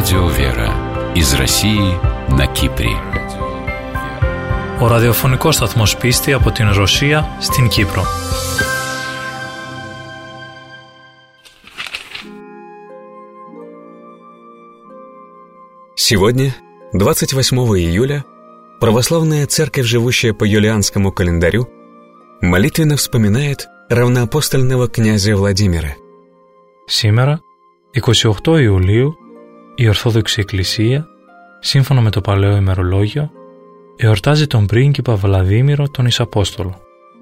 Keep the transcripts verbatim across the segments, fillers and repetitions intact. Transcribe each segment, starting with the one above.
Радио Вера из России на Κύπρη. Ο ραδιοφωνικός σταθμός Πίστη από την Ρωσία στην Κύπρο. Сегодня, двадцать восьмого июля, православная церковь, живущая по юлианскому календарю, молитвенно вспоминает равноапостольного князя Владимира. Σήμερα, εικοστή όγδοη Ιουλίου, η Ορθόδοξη Εκκλησία, σύμφωνα με το Παλαιό ημερολόγιο, εορτάζει τον πρίγκιπα Βλαδίμηρο τον Ισαπόστολο.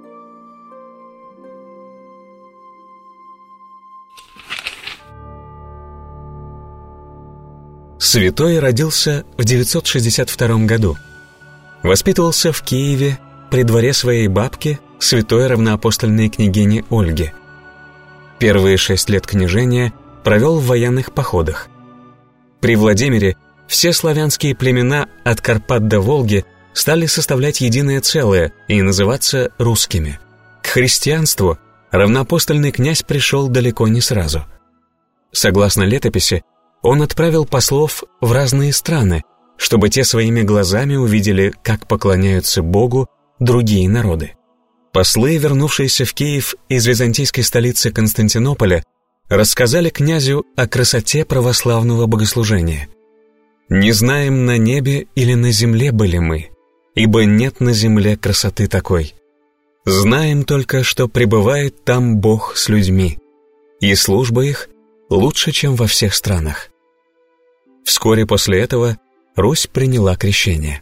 Святой родился в девятьсот шестьдесят втором году. Воспитывался в Киеве при дворе своей бабки, святой равноапостольной княгини Ольги. Первые шесть лет княжения провел в военных походах. При Владимире все славянские племена от Карпат до Волги стали составлять единое целое и называться русскими. К христианству равноапостольный князь пришел далеко не сразу. Согласно летописи, он отправил послов в разные страны, чтобы те своими глазами увидели, как поклоняются Богу другие народы. Послы, вернувшиеся в Киев из византийской столицы Константинополя, рассказали князю о красоте православного богослужения. «Не знаем, на небе или на земле были мы, ибо нет на земле красоты такой. Знаем только, что пребывает там Бог с людьми, и служба их лучше, чем во всех странах». Вскоре после этого Русь приняла крещение.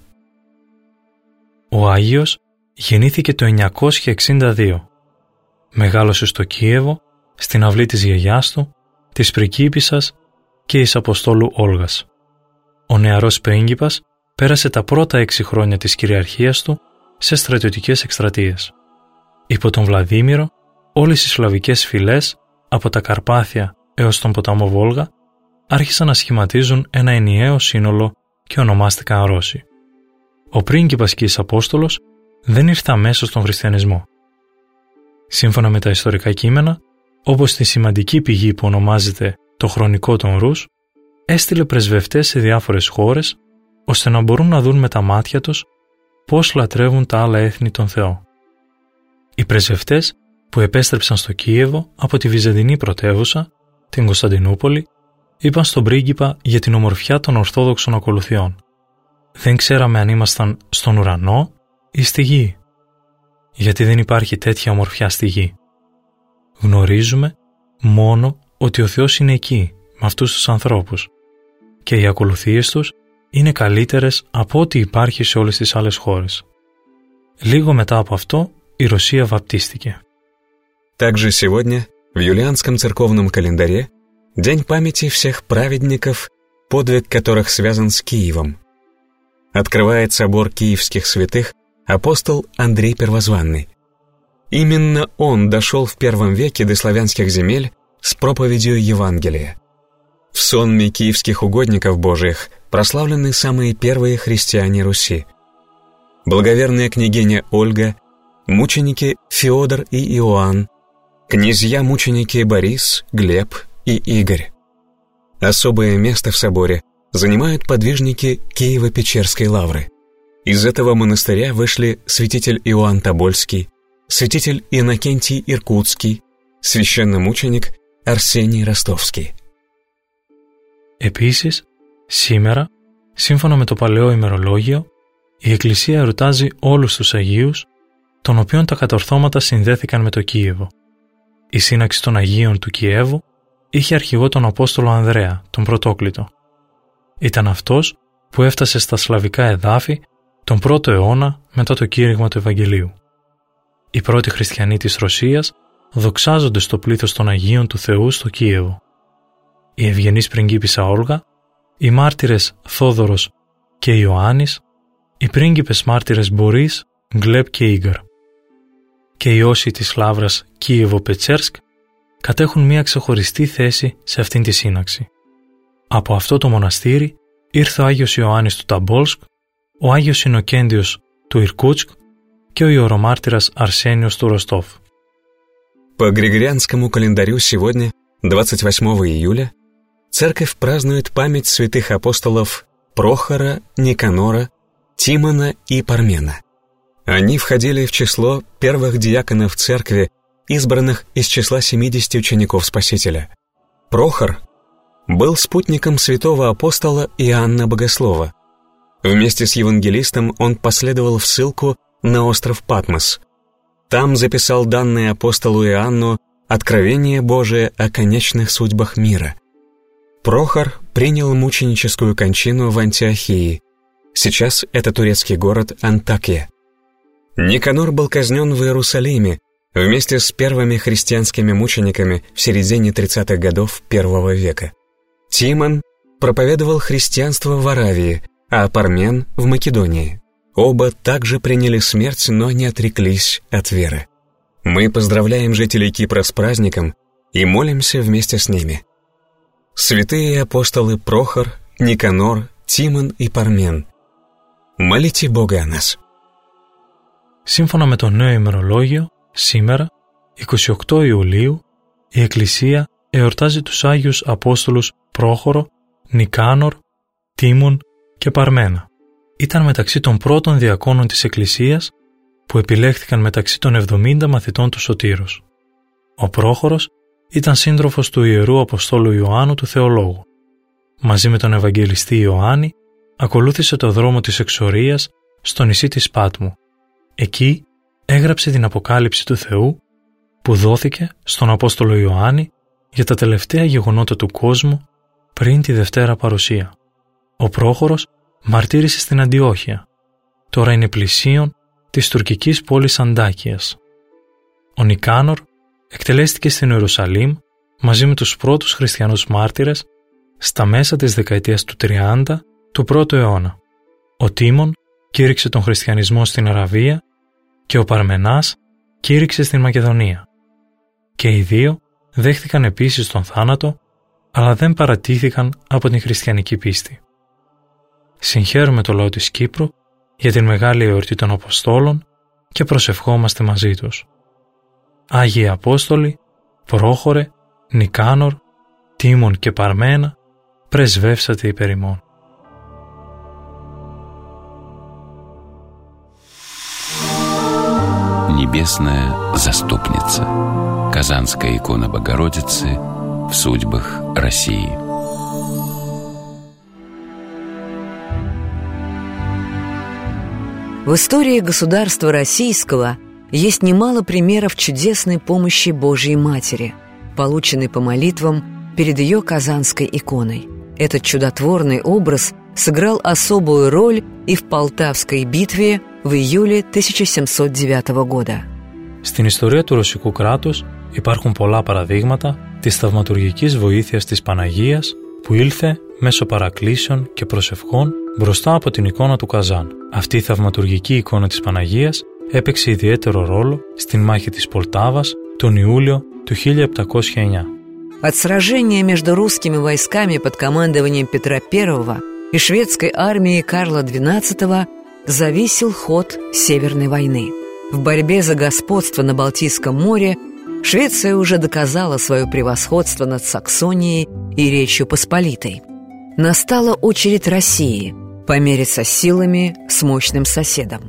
Ο Άγιος γεννήθηκε το εννιακόσια εξήντα δύο. Μεγάλωσε στο Κίεβο, στην αυλή της γιαγιάς του, της πριγκίπισσας και εις Αποστόλου Όλγας. Ο νεαρός πρίγκιπας πέρασε τα πρώτα έξι χρόνια της κυριαρχίας του σε στρατιωτικές εκστρατείες. Υπό τον Βλαδίμηρο, όλες οι σλαβικές φυλές, από τα Καρπάθια έως τον ποταμό Βόλγα, άρχισαν να σχηματίζουν ένα ενιαίο σύνολο και ονομάστηκαν Ρώσοι. Ο πρίγκιπας και εις Απόστολος δεν ήρθε αμέσως στον χριστιανισμό. Σύμφωνα με τα ιστορικά κείμενα, όπως τη σημαντική πηγή που ονομάζεται το Χρονικό των Ρους, έστειλε πρεσβευτές σε διάφορες χώρες, ώστε να μπορούν να δουν με τα μάτια τους πώς λατρεύουν τα άλλα έθνη τον Θεό. Οι πρεσβευτές που επέστρεψαν στο Κίεβο από τη Βυζαντινή πρωτεύουσα, την Κωνσταντινούπολη, είπαν στον πρίγκιπα για την ομορφιά των Ορθόδοξων ακολουθιών. Δεν ξέραμε αν ήμασταν στον ουρανό ή στη γη. Γιατί δεν υπάρχει τέτοια ομορφιά στη γη. Γνωρίζουμε μόνο ότι ο Θεός είναι εκεί, με αυτούς τους ανθρώπους, και οι ακολουθίες τους είναι καλύτερες από ό,τι υπάρχει σε όλες τις άλλες χώρες. Λίγο μετά από αυτό, η Ρωσία βαπτίστηκε. Также сегодня, в юлианском церковном календаре, день памяти всех праведников, подвиг которых связан с Киевом. Открывает собор киевских святых апостол Андрей Первозванный. Именно он дошел в первом веке до славянских земель с проповедью Евангелия. В сонме киевских угодников Божиих прославлены самые первые христиане Руси. Благоверная княгиня Ольга, мученики Феодор и Иоанн, князья-мученики Борис, Глеб и Игорь. Особое место в соборе занимают подвижники Киево-Печерской лавры. Из этого монастыря вышли святитель Иоанн Тобольский, святитель Иннокентий Иркутский, священномученик Арсений Ростовский. Επίσης, σήμερα, σύμφωνα με το Παλαιό ημερολόγιο, η Εκκλησία εορτάζει όλους τους Αγίους, των οποίων τα κατορθώματα συνδέθηκαν με το Κίεβο. Η σύναξη των Αγίων του Κιέβου είχε αρχηγό τον Απόστολο Ανδρέα, τον Πρωτόκλητο. Ήταν αυτός που έφτασε στα σλαβικά εδάφη τον πρώτο αιώνα μετά το κήρυγμα του Ευαγγελίου. Οι πρώτοι χριστιανοί της Ρωσίας δοξάζονται στο πλήθος των Αγίων του Θεού στο Κίεβο. Η ευγενής πριγκίπισσα Όλγα, οι μάρτυρες Θόδωρος και Ιωάννης, οι πρίγκιπες μάρτυρες Μπορίς, Γκλέπ και Ίγκαρ. Και οι όσοι της Λαύρας Κίεβο-Πετσέρσκ κατέχουν μια ξεχωριστή θέση σε αυτήν τη σύναξη. Από αυτό το μοναστήρι ήρθε ο Άγιος Ιωάννης του Ταμπόλσκ, ο Άγιος Ιννοκέντιος του Ιρκούτσκ και ο ιερομάρτυρας Αρσένιος του Ροστόφ. По григорианскому календарю сегодня, двадцать восьмого июля, церковь празднует память святых апостолов Прохора, Никанора, Тимона и Пармена. Они входили в число первых диаконов церкви, избранных из числа семидесяти учеников Спасителя. Прохор был спутником святого апостола Иоанна Богослова. Вместе с евангелистом он последовал в ссылку на остров Патмос. Там записал данное апостолу Иоанну откровение Божие о конечных судьбах мира. Прохор принял мученическую кончину в Антиохии. Сейчас это турецкий город Антакия. Никанор был казнен в Иерусалиме вместе с первыми христианскими мучениками в середине тридцатых годов первого века. Тимон проповедовал христианство в Аравии, а Пармен — в Македонии. Оба также приняли смерть, но не отреклись от веры. Мы поздравляем жителей Кипра с праздником и молимся вместе с ними. Святые апостолы Прохор, Никанор, Тимон и Пармен, молите Бога о нас. Σύμφωνα με το νέο ημερολόγιο, σήμερα, εικοστή ογδόη Ιουλίου, η Εκκλησία εορτάζει τους Άγιους Απόστολους Πρόχορο, Νικάνορ, Τίμον και Παρμένα. Ήταν μεταξύ των πρώτων διακόνων της Εκκλησίας που επιλέχθηκαν μεταξύ των εβδομήντα μαθητών του Σωτήρος. Ο Πρόχορος ήταν σύντροφος του Ιερού Αποστόλου Ιωάννου του Θεολόγου. Μαζί με τον Ευαγγελιστή Ιωάννη ακολούθησε το δρόμο της εξορίας στο νησί της Πάτμου. Εκεί έγραψε την Αποκάλυψη του Θεού που δόθηκε στον Απόστολο Ιωάννη για τα τελευταία γεγονότα του κόσμου πριν τη Δευτέρα Παρουσία. Ο Πρόχορος μαρτύρησε στην Αντιόχεια. Τώρα είναι πλησίον της τουρκικής πόλης Αντάκιας. Ο Νικάνορ εκτελέστηκε στην Ιερουσαλήμ μαζί με τους πρώτους χριστιανούς μάρτυρες στα μέσα της δεκαετίας του τριάντα του πρώτου αιώνα. Ο Τίμον κήρυξε τον χριστιανισμό στην Αραβία και ο Παρμενάς κήρυξε στην Μακεδονία. Και οι δύο δέχθηκαν επίσης τον θάνατο, αλλά δεν παρατήθηκαν από την χριστιανική πίστη. Συγχαίρουμε το λαό της Κύπρου για την μεγάλη εορτή των Αποστόλων και προσευχόμαστε μαζί τους. Άγιοι Απόστολοι, Πρόχορε, Νικάνορ, Τίμον και Παρμένα, πρεσβεύσατε υπέρ ημών. Небесная заступница. Казанская икона Богородицы в судьбах России. В истории государства российского есть немало примеров чудесной помощи Божьей Матери, полученной по молитвам перед ее казанской иконой. Этот чудотворный образ сыграл особую роль и в Полтавской битве в июле тысяча семьсот девятого года. Στην ιστορία του ρωσικού κράτους υπάρχουν πολλά παραδείγματα της θαυματουργικής βοήθειας της Παναγίας που ήλθε μέσω παρακλήσεων και προσευχών μπροστά από την εικόνα του Καζάν. Αυτή η θαυματουργική εικόνα της Παναγίας έπαιξε ιδιαίτερο ρόλο στην μάχη της Πολτάβας τον Ιούλιο του χίλια επτακόσια εννιά. От сражения между русскими войсками под командованием Петра Первого и шведской армией Карла Двенадцатого зависел ход Северной войны. В борьбе за господство на Балтийском море Швеция уже доказала свое превосходство над Саксонией и Речью Посполитой. Настала очередь России помериться силами с мощным соседом.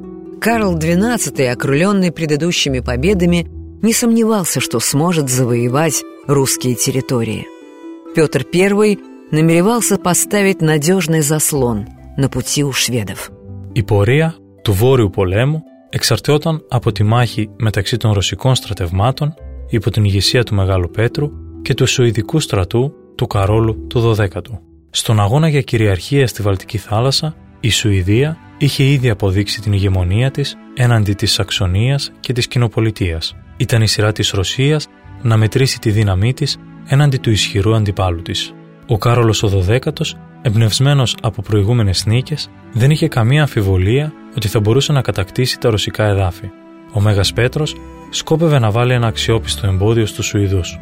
Карл Двенадцатый, окрыленный предыдущими победами, не сомневался, что сможет завоевать русские территории. Петр Первый намеревался поставить надежный заслон на пути у шведов. Η πορεία του Βόρειου Πολέμου εξαρτιόταν από τη μάχη μεταξύ των ρωσικών στρατευμάτων υπό την ηγεσία του Μεγάλου Πέτρου και του Σουηδικού στρατού του Καρόλου του δωδέκατου. Στον αγώνα για κυριαρχία στη Βαλτική θάλασσα, η Σουηδία είχε ήδη αποδείξει την ηγεμονία της έναντι της Σαξονίας και της Κοινοπολιτείας. Ήταν η σειρά της Ρωσίας να μετρήσει τη δύναμή της έναντι του ισχυρού αντιπάλου της. Ο Κάρολος ο δωδέκατος, εμπνευσμένος από προηγούμενες νίκες, δεν είχε καμία αμφιβολία ότι θα μπορούσε να κατακτήσει τα ρωσικά εδάφη. Ο Μέγας Πέτρος σκόπευε να βάλει ένα αξιόπιστο εμπόδιο στους Σουηδούς.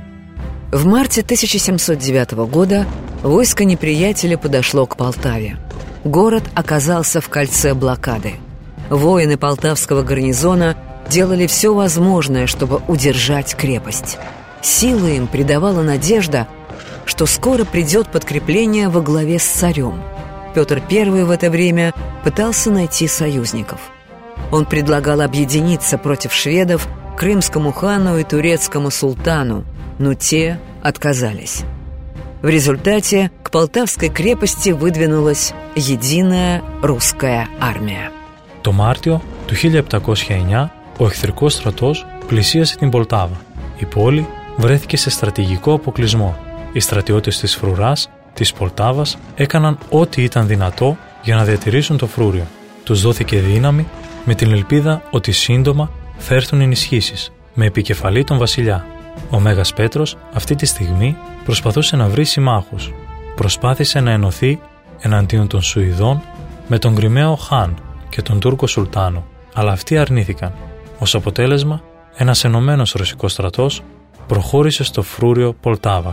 В марте тысяча семьсот девятого года войско неприятеля подошло к Полтаве. Город оказался в кольце блокады. Воины полтавского гарнизона делали все возможное, чтобы удержать крепость. Силы им придавала надежда, что скоро придет подкрепление во главе с царем. Петр Первый в это время пытался найти союзников. Он предлагал объединиться против шведов крымскому хану и турецкому султану, но те отказались. В результате к Полтавской крепости выдвинулась единая ρusская армия. Το Μάρτιο του χίλια επτακόσια εννιά ο εχθρικός στρατός πλησίασε την Πολτάβα. Η πόλη βρέθηκε σε στρατηγικό αποκλεισμό. Οι στρατιώτες της Φρουράς, της Πολτάβας, έκαναν ό,τι ήταν δυνατό για να διατηρήσουν το φρούριο. Τους δόθηκε δύναμη με την ελπίδα ότι σύντομα θα έρθουν ενισχύσεις, με επικεφαλή τον βασιλιά. Ο Μέγας Πέτρος αυτή τη στιγμή προσπαθούσε να βρει συμμάχους. Προσπάθησε να ενωθεί εναντίον των Σουηδών με τον Κριμαίο Χάν και τον Τούρκο Σουλτάνο, αλλά αυτοί αρνήθηκαν. Ως αποτέλεσμα, ένας ενωμένος ρωσικός στρατός προχώρησε στο φρούριο Полтава.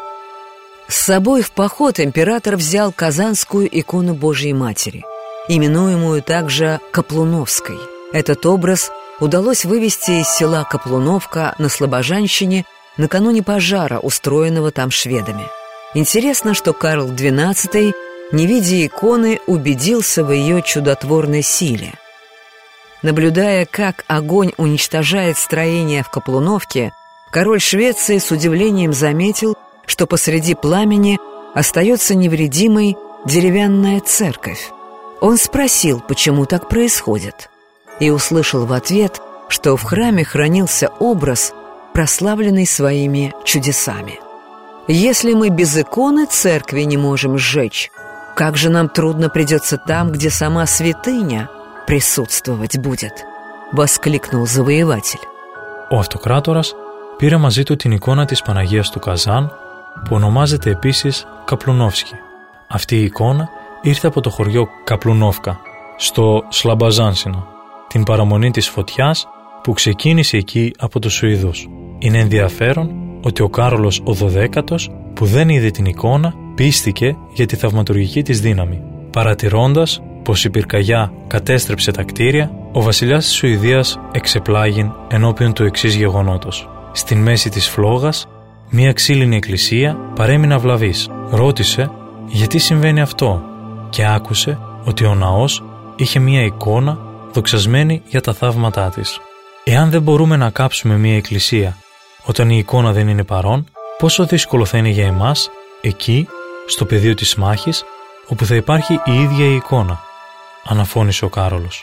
С собой в поход император взял Казанскую икону Божией Матери, именуемую также Каплуновской. Этот образ удалось вывести из села Каплуновка на Слобожанщине накануне пожара, устроенного там шведами. Интересно, что Карл двенадцатый, не видя иконы, убедился в ее чудотворной силе. Наблюдая, как огонь уничтожает строения в Каплуновке, король Швеции с удивлением заметил, что посреди пламени остается невредимой деревянная церковь. Он спросил, почему так происходит, и услышал в ответ, что в храме хранился образ, прославленный своими чудесами. Если мы без иконы церкви не можем сжечь, как же нам трудно придется там, где сама святыня присутствовать будет, воскликнул завоеватель. Ο αυτοκράτορας πήρε μαζί του την εικόνα της Παναγίας του Καζάν, που ονομάζεται επίσης Καπλουνόφσκι. Αυτή η εικόνα ήρθε από το χωριό Καπλουνόφκα, στο Σλαμπαζάνσινα, την παραμονή της φωτιάς που ξεκίνησε εκεί από τους Σουηδούς. Είναι ενδιαφέρον ότι ο Κάρολος ο δωδέκατος, που δεν είδε την εικόνα, πίστηκε για τη θαυματουργική της δύναμη. Παρατηρώντας πως η πυρκαγιά κατέστρεψε τα κτίρια, ο βασιλιάς της Σουηδίας εξεπλάγην ενώπιον του εξής γεγονότος. Στην μέση της φλόγας, μία ξύλινη εκκλησία παρέμεινε αυλαβής. Ρώτησε γιατί συμβαίνει αυτό και άκουσε ότι ο ναός είχε μία εικόνα δοξασμένη για τα θαύματά της. Εάν δεν μπορούμε να κάψουμε μία εκκλησία όταν η εικόνα δεν είναι παρόν, πόσο δύσκολο θα είναι για εμάς εκεί, στο πεδίο της μάχης, όπου θα υπάρχει η ίδια η εικόνα, αναφώνησε ο Κάρολος.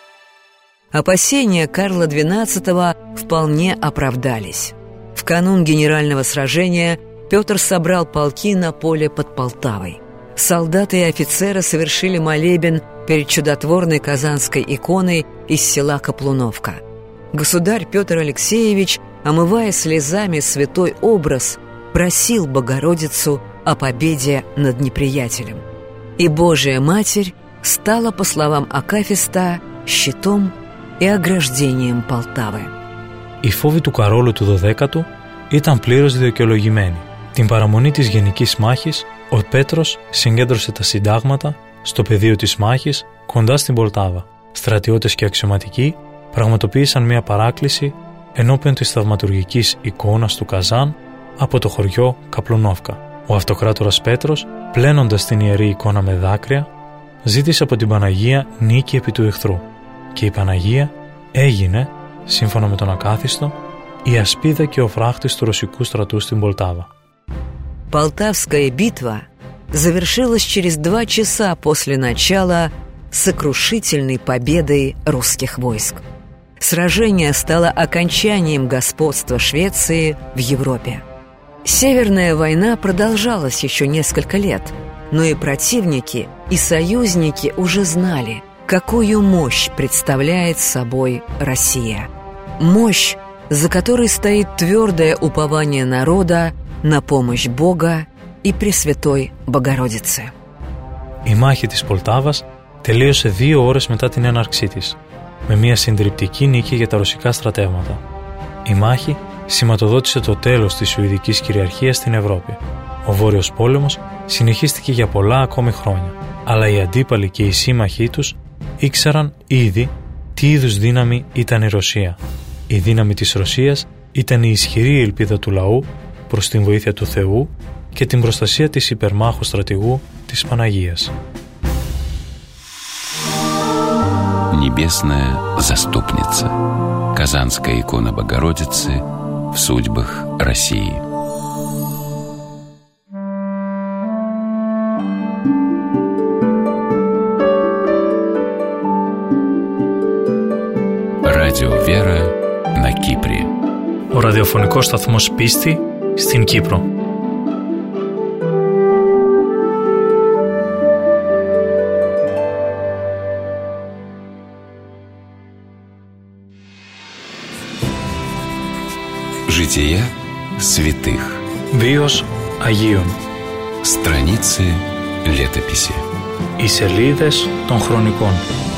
Опасения Карла двенадцатого вполне оправдались. В канун генерального сражения Петр собрал полки на поле под Полтавой. Солдаты и офицеры совершили молебен перед чудотворной казанской иконой из села Каплуновка. Государь Петр Алексеевич, омывая слезами святой образ, просил Богородицу о победе над неприятелем. И Божия Матерь стала, по словам Акафиста, щитом и ограждением Полтавы. Οι φόβοι του Καρόλου του δωδέκατου ήταν πλήρως δικαιολογημένοι. Την παραμονή της Γενικής Μάχης, ο Πέτρος συγκέντρωσε τα συντάγματα στο πεδίο της μάχης κοντά στην Πολτάβα. Στρατιώτες και αξιωματικοί πραγματοποίησαν μια παράκληση ενώπιον της θαυματουργικής εικόνας του Καζάν από το χωριό Καπλουνόφκα. Ο αυτοκράτορας Πέτρος, πλένοντας την ιερή εικόνα με δάκρυα, ζήτησε από την Παναγία νίκη επί του εχθρού και η Παναγία έγινε, σύμφωνα με τον Ακάθιστο, η ασπίδα και ο φράχτης του ρωσικού στρατού στην Πολτάβα. Полтавская битва завершилась через два часа после начала сокрушительной победой русских войск. Сражение стало окончанием господства Швеции в Европе. Северная война продолжалась еще несколько лет, но и противники, и союзники уже знали, какую мощь представляет собой Россия. Мощь, за которой стоит твердое упование народа на помощь Бога и Пресвятой Богородицы. Η μάχη της Πολτάβας τελείωσε δύο ώρες μετά την έναρξή της, με μια συντριπτική νίκη για τα ρωσικά στρατεύματα. Η μάχη σηματοδότησε το τέλος της Σουηδικής κυριαρχίας στην Ευρώπη. Ο Βόρειος Πόλεμος συνεχίστηκε για πολλά ακόμη χρόνια, αλλά οι αντίπαλοι και οι σύμμαχοί τους ήξεραν ήδη τι είδους δύναμη ήταν η Ρωσία. Η δύναμη της Ρωσίας ήταν η ισχυρή ελπίδα του λαού προς την βοήθεια του Θεού και την προστασία της υπερμάχου στρατηγού της Παναγίας. Небесная заступница. Казанская икона Богородицы в судьбах России. Радио Вера на Кипре. Ο ραδιοφωνικός σταθμός Πίστη στην Κύπρο. Жития святых. Βίος Αγίων. Страницы летописи. Οι σελίδες των χρονικών.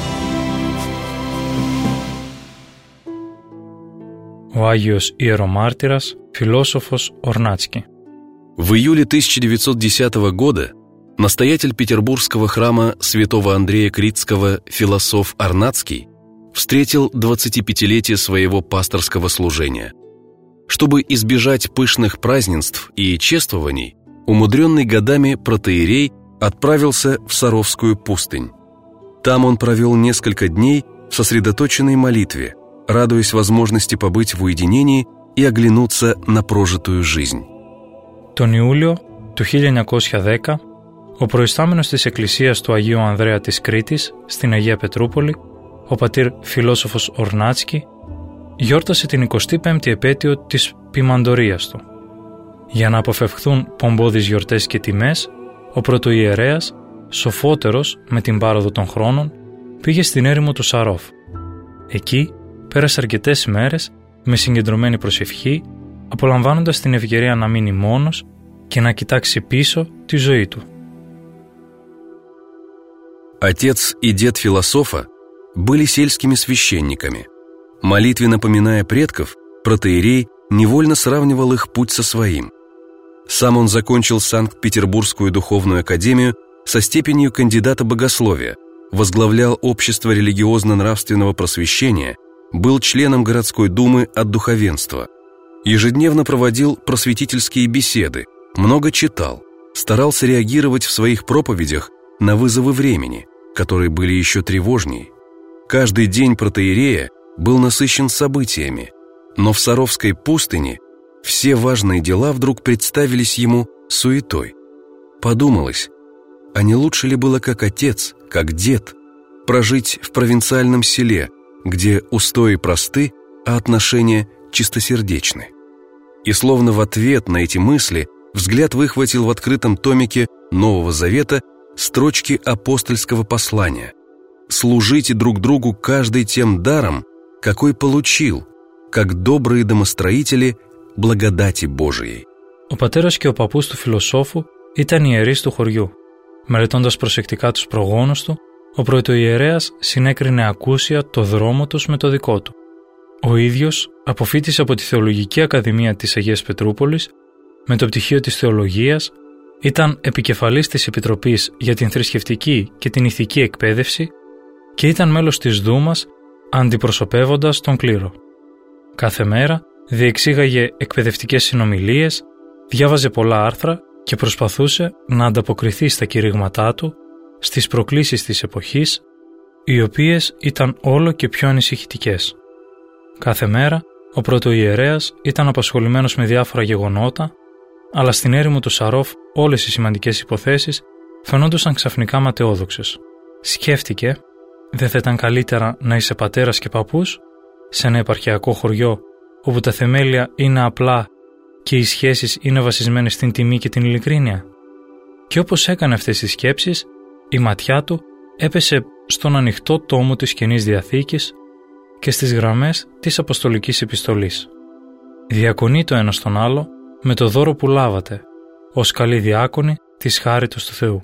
Ο Άγιος Ιερομάρτυρας, φιλόσοφος Орнацкий. В июле тысяча девятьсот десятого года настоятель петербургского храма святого Андрея Критского философ Орнацкий встретил двадцатипятилетие своего пасторского служения. Чтобы избежать пышных празднеств и чествований, умудренный годами протоиерей отправился в Саровскую пустынь. Там он провел несколько дней в сосредоточенной молитве, радуясь возможности побыть в уединении и оглянуться на прожитую жизнь. Τον Ιούλιο του χίλια εννιακόσια δέκα, ο προϊστάμενος της Εκκλησίας του Αγίου Ανδρέα της Κρήτης στην Αγία Πετρούπολη, ο πατήρ φιλόσοφος Орνацкий, γιόρτασε την εικοστή πέμπτη επέτειο της ποιμαντορίας του. Για να αποφευχθούν πομπώδεις γιορτές και τιμές, ο πρωτοϊερέας, σοφότερος με την πάροδο των χρόνων, πήγε στην έρημο του Σαρόφ. Εκεί πέρασε αρκετές μέρες με συγκεντρωμένη προσευχή, απολαμβάνοντας την ευκαιρία να μείνει μόνος και να κοιτάξει πίσω τη ζωή του. Отец и дед философа были сельскими священниками. Молитвенно поминая предков, протоиерей невольно сравнивал их путь со своим. Сам он закончил Санкт-Петербургскую духовную академию со степенью кандидата богословия, возглавлял общество религиозно-нравственного просвещения, был членом городской думы от духовенства, ежедневно проводил просветительские беседы, много читал, старался реагировать в своих проповедях на вызовы времени, которые были еще тревожней. Каждый день протоиерея был насыщен событиями, но в Саровской пустыне все важные дела вдруг представились ему суетой. Подумалось, а не лучше ли было как отец, как дед, прожить в провинциальном селе, где устои просты, а отношения чистосердечны? И словно в ответ на эти мысли взгляд выхватил в открытом томике Нового Завета строчки апостольского послания: «Служите друг другу каждый тем даром, какой получил, как добрые домостроители благодати Божией». Ο πατέρας και ο παππούς του φιλοσόφου ήταν ιερείς του χωριού. Μελετώντας προσεκτικά τους προγόνους του, ο πρωτοϊερέας συνέκρινε ακούσια το δρόμο τους με το δικό του. Ο ίδιος αποφοίτησε από τη Θεολογική Ακαδημία της Αγίας Πετρούπολης με το πτυχίο της Θεολογίας, ήταν επικεφαλής της Επιτροπής για την Θρησκευτική και την Ηθική Εκπαίδευση και ήταν μέλος της Δούμας αντιπροσωπεύοντας τον κλήρο. Κάθε μέρα διεξήγαγε εκπαιδευτικές συνομιλίες, διάβαζε πολλά άρθρα και προσπαθούσε να ανταποκριθεί στα κηρύγματά του στις προκλήσεις της εποχής, οι οποίες ήταν όλο και πιο ανησυχητικές. Κάθε μέρα ο πρωτοϊερέας ήταν απασχολημένος με διάφορα γεγονότα, αλλά στην έρημο του Σαρόφ όλες οι σημαντικές υποθέσεις φαινόντουσαν ξαφνικά ματαιόδοξες. Σκέφτηκε, δεν θα ήταν καλύτερα να είσαι πατέρας και παππούς σε ένα επαρχιακό χωριό όπου τα θεμέλια είναι απλά και οι σχέσεις είναι βασισμένες στην τιμή και την ειλικρίνεια? Και όπως έκανε αυτές τις σκέψεις, η ματιά του έπεσε στον ανοιχτό τόμο της Καινής Διαθήκης και στις γραμμές της Αποστολικής Επιστολής. Διακονεί το ένα στον άλλο με το δώρο που λάβατε, ως καλοί διάκονοι της χάριτος του Θεού.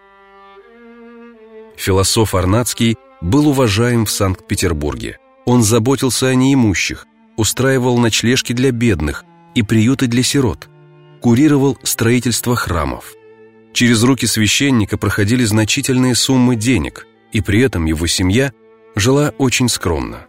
Философ Орнацкий был уважаем в Санкт-Петербурге. Он заботился о неимущих, устраивал ночлежки для бедных и приюты для сирот, курировал строительство храмов. Через руки священника проходили значительные суммы денег, и при этом его семья жила очень скромно.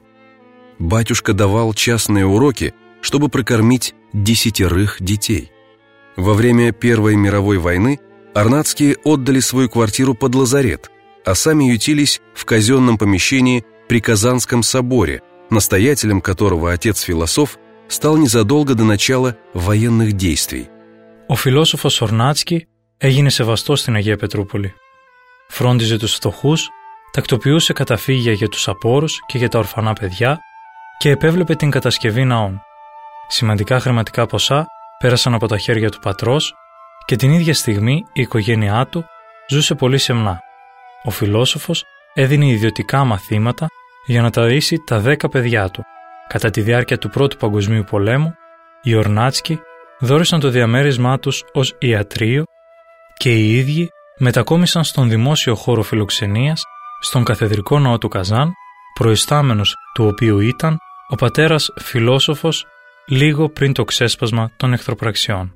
Батюшка давал частные уроки, чтобы прокормить десятерых детей. Во время Первой мировой войны Арнацкие отдали свою квартиру под лазарет, а сами ютились в казенном помещении при Казанском соборе, настоятелем которого отец-философ стал незадолго до начала военных действий. Ο φιλόσοφος Ορνάτσκι έγινε σεβαστός στην Αγία Πετρούπολη. Φρόντιζε τους φτωχούς, τακτοποιούσε καταφύγια για τους απόρους και για τα ορφανά παιδιά και επέβλεπε την κατασκευή ναών. Σημαντικά χρηματικά ποσά πέρασαν από τα χέρια του πατρός και την ίδια στιγμή η οικογένειά του ζούσε πολύ σεμνά. Ο φιλόσοφος έδινε ιδιωτικά μαθήματα για να ταΐσει τα δέκα παιδιά του. Κατά τη διάρκεια του Πρώτου Παγκοσμίου Πολέμου, οι Ορνάτσκι δώρισαν το διαμέρισμά τους ως ιατρείο και οι ίδιοι μετακόμισαν στον δημόσιο χώρο φιλοξενίας στον καθεδρικό ναό του Καζάν, προϊστάμενος του οποίου ήταν ο πατέρας φιλόσοφος λίγο πριν το ξέσπασμα των εχθροπραξιών.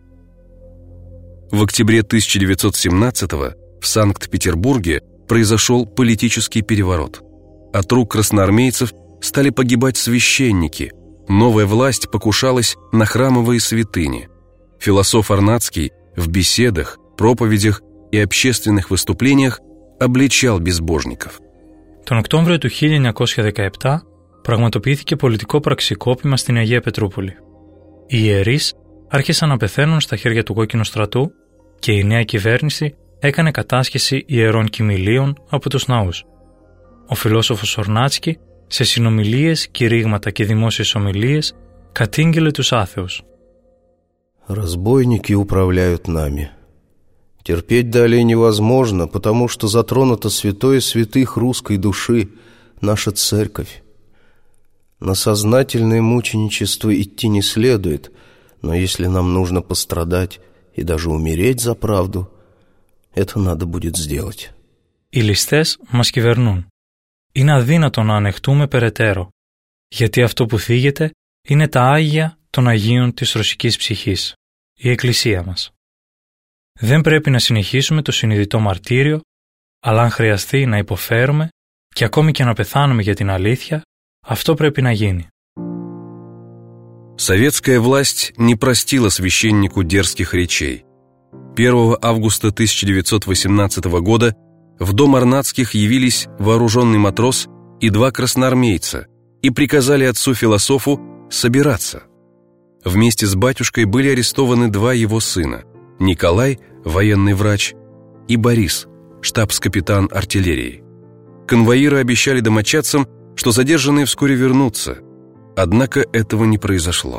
В октябре тысяча девятьсот семнадцатого в Санкт-Петербурге произошел политический переворот. От рук красноармейцев стали погибать священники. Новая власть покушалась на храмовые святыни. Философ Арнацкий в беседах, проповедях и общественных выступлениях обличал безбожников. Τον Οκτώβριο του χίλια εννιακόσια δεκαεπτά πραγματοποιήθηκε πολιτικό πραξικόπημα στην Αγία Πετρούπολη. Οι ιερείς άρχισαν να πεθαίνουν στα χέρια του κόκκινου στρατού και η νέα κυβέρνηση έκανε κατάσχεση ιερών κοιμηλίων από τους ναούς. Ο φιλόσοφος Ορνάτσκι σε συνομιλίες, κηρύγματα και δημόσιες ομιλίες κατήγγειλε τους άθεους. «Разбойники управляют нами. Терпеть далее невозможно, потому что затронута святое святых русской души, наша церковь. На сознательное мученичество идти не следует, но если нам нужно пострадать и даже умереть за правду, это надо будет сделать». Οι ληστές μας κυβερνούν. Είναι αδύνατο να ανεχτούμε περαιτέρω, γιατί αυτό που θίγεται είναι τα Άγια των Αγίων της Ρωσικής Ψυχής, η Εκκλησία μας. Δεν πρέπει να συνεχίσουμε το συνειδητό μαρτύριο, αλλά αν χρειαστεί να υποφέρουμε και ακόμη και να πεθάνουμε για την αλήθεια, αυτό πρέπει να γίνει. Советская власть не простила священнику дерзких речей. первого августа тысяча девятьсот восемнадцатого года в дом Арнацких явились вооруженный матрос и два красноармейца и приказали отцу-философу собираться. Вместе с батюшкой были арестованы два его сына – Николай, военный врач, и Борис, штабс-капитан артиллерии. Конвоиры обещали домочадцам, что задержанные вскоре вернутся, однако этого не произошло.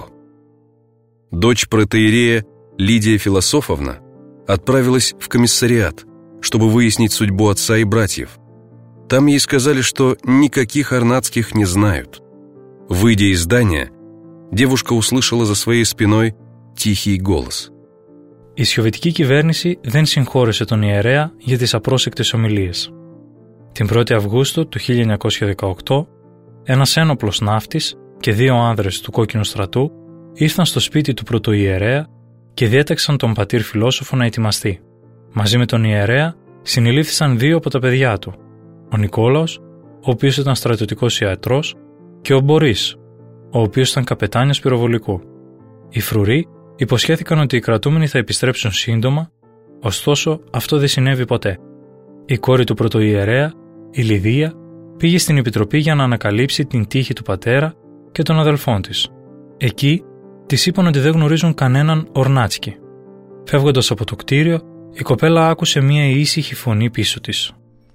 Дочь протоиерея Лидия Философовна отправилась в комиссариат, чтобы выяснить судьбу отца и братьев. Там ей сказали, что никаких Арнацких не знают. Выйдя из здания, девушка услышала за своей спиной тихий голос. Η σοβιετική κυβέρνηση δεν συγχώρεσε τον ιερέα για τις απρόσεκτες ομιλίες. Την πρώτη Αυγούστου του χίλια εννιακόσια δεκαοκτώ, ένας ένοπλος ναύτης και δύο άνδρες του κόκκινου στρατού ήρθαν στο σπίτι του πρωτοϊερέα και διέταξαν τον πατήρ φιλόσοφο να ετοιμαστεί. Μαζί με τον ιερέα συνελήφθησαν δύο από τα παιδιά του, ο Νικόλαος, ο οποίος ήταν στρατιωτικός ιατρός, και ο Μπορίς, ο οποίος ήταν καπετάνιος πυροβολικού. Οι φρουροί υποσχέθηκαν ότι οι κρατούμενοι θα επιστρέψουν σύντομα, ωστόσο αυτό δεν συνέβη ποτέ. Η κόρη του πρωτοϊερέα, η Λιδία, πήγε στην επιτροπή για να ανακαλύψει την τύχη του πατέρα και των αδελφών της. Εκεί της είπαν ότι δεν γνωρίζουν κανέναν Ορνάτσκι. Φεύγοντας από το κτίριο, η κοπέλα άκουσε μία ήσυχη φωνή πίσω της.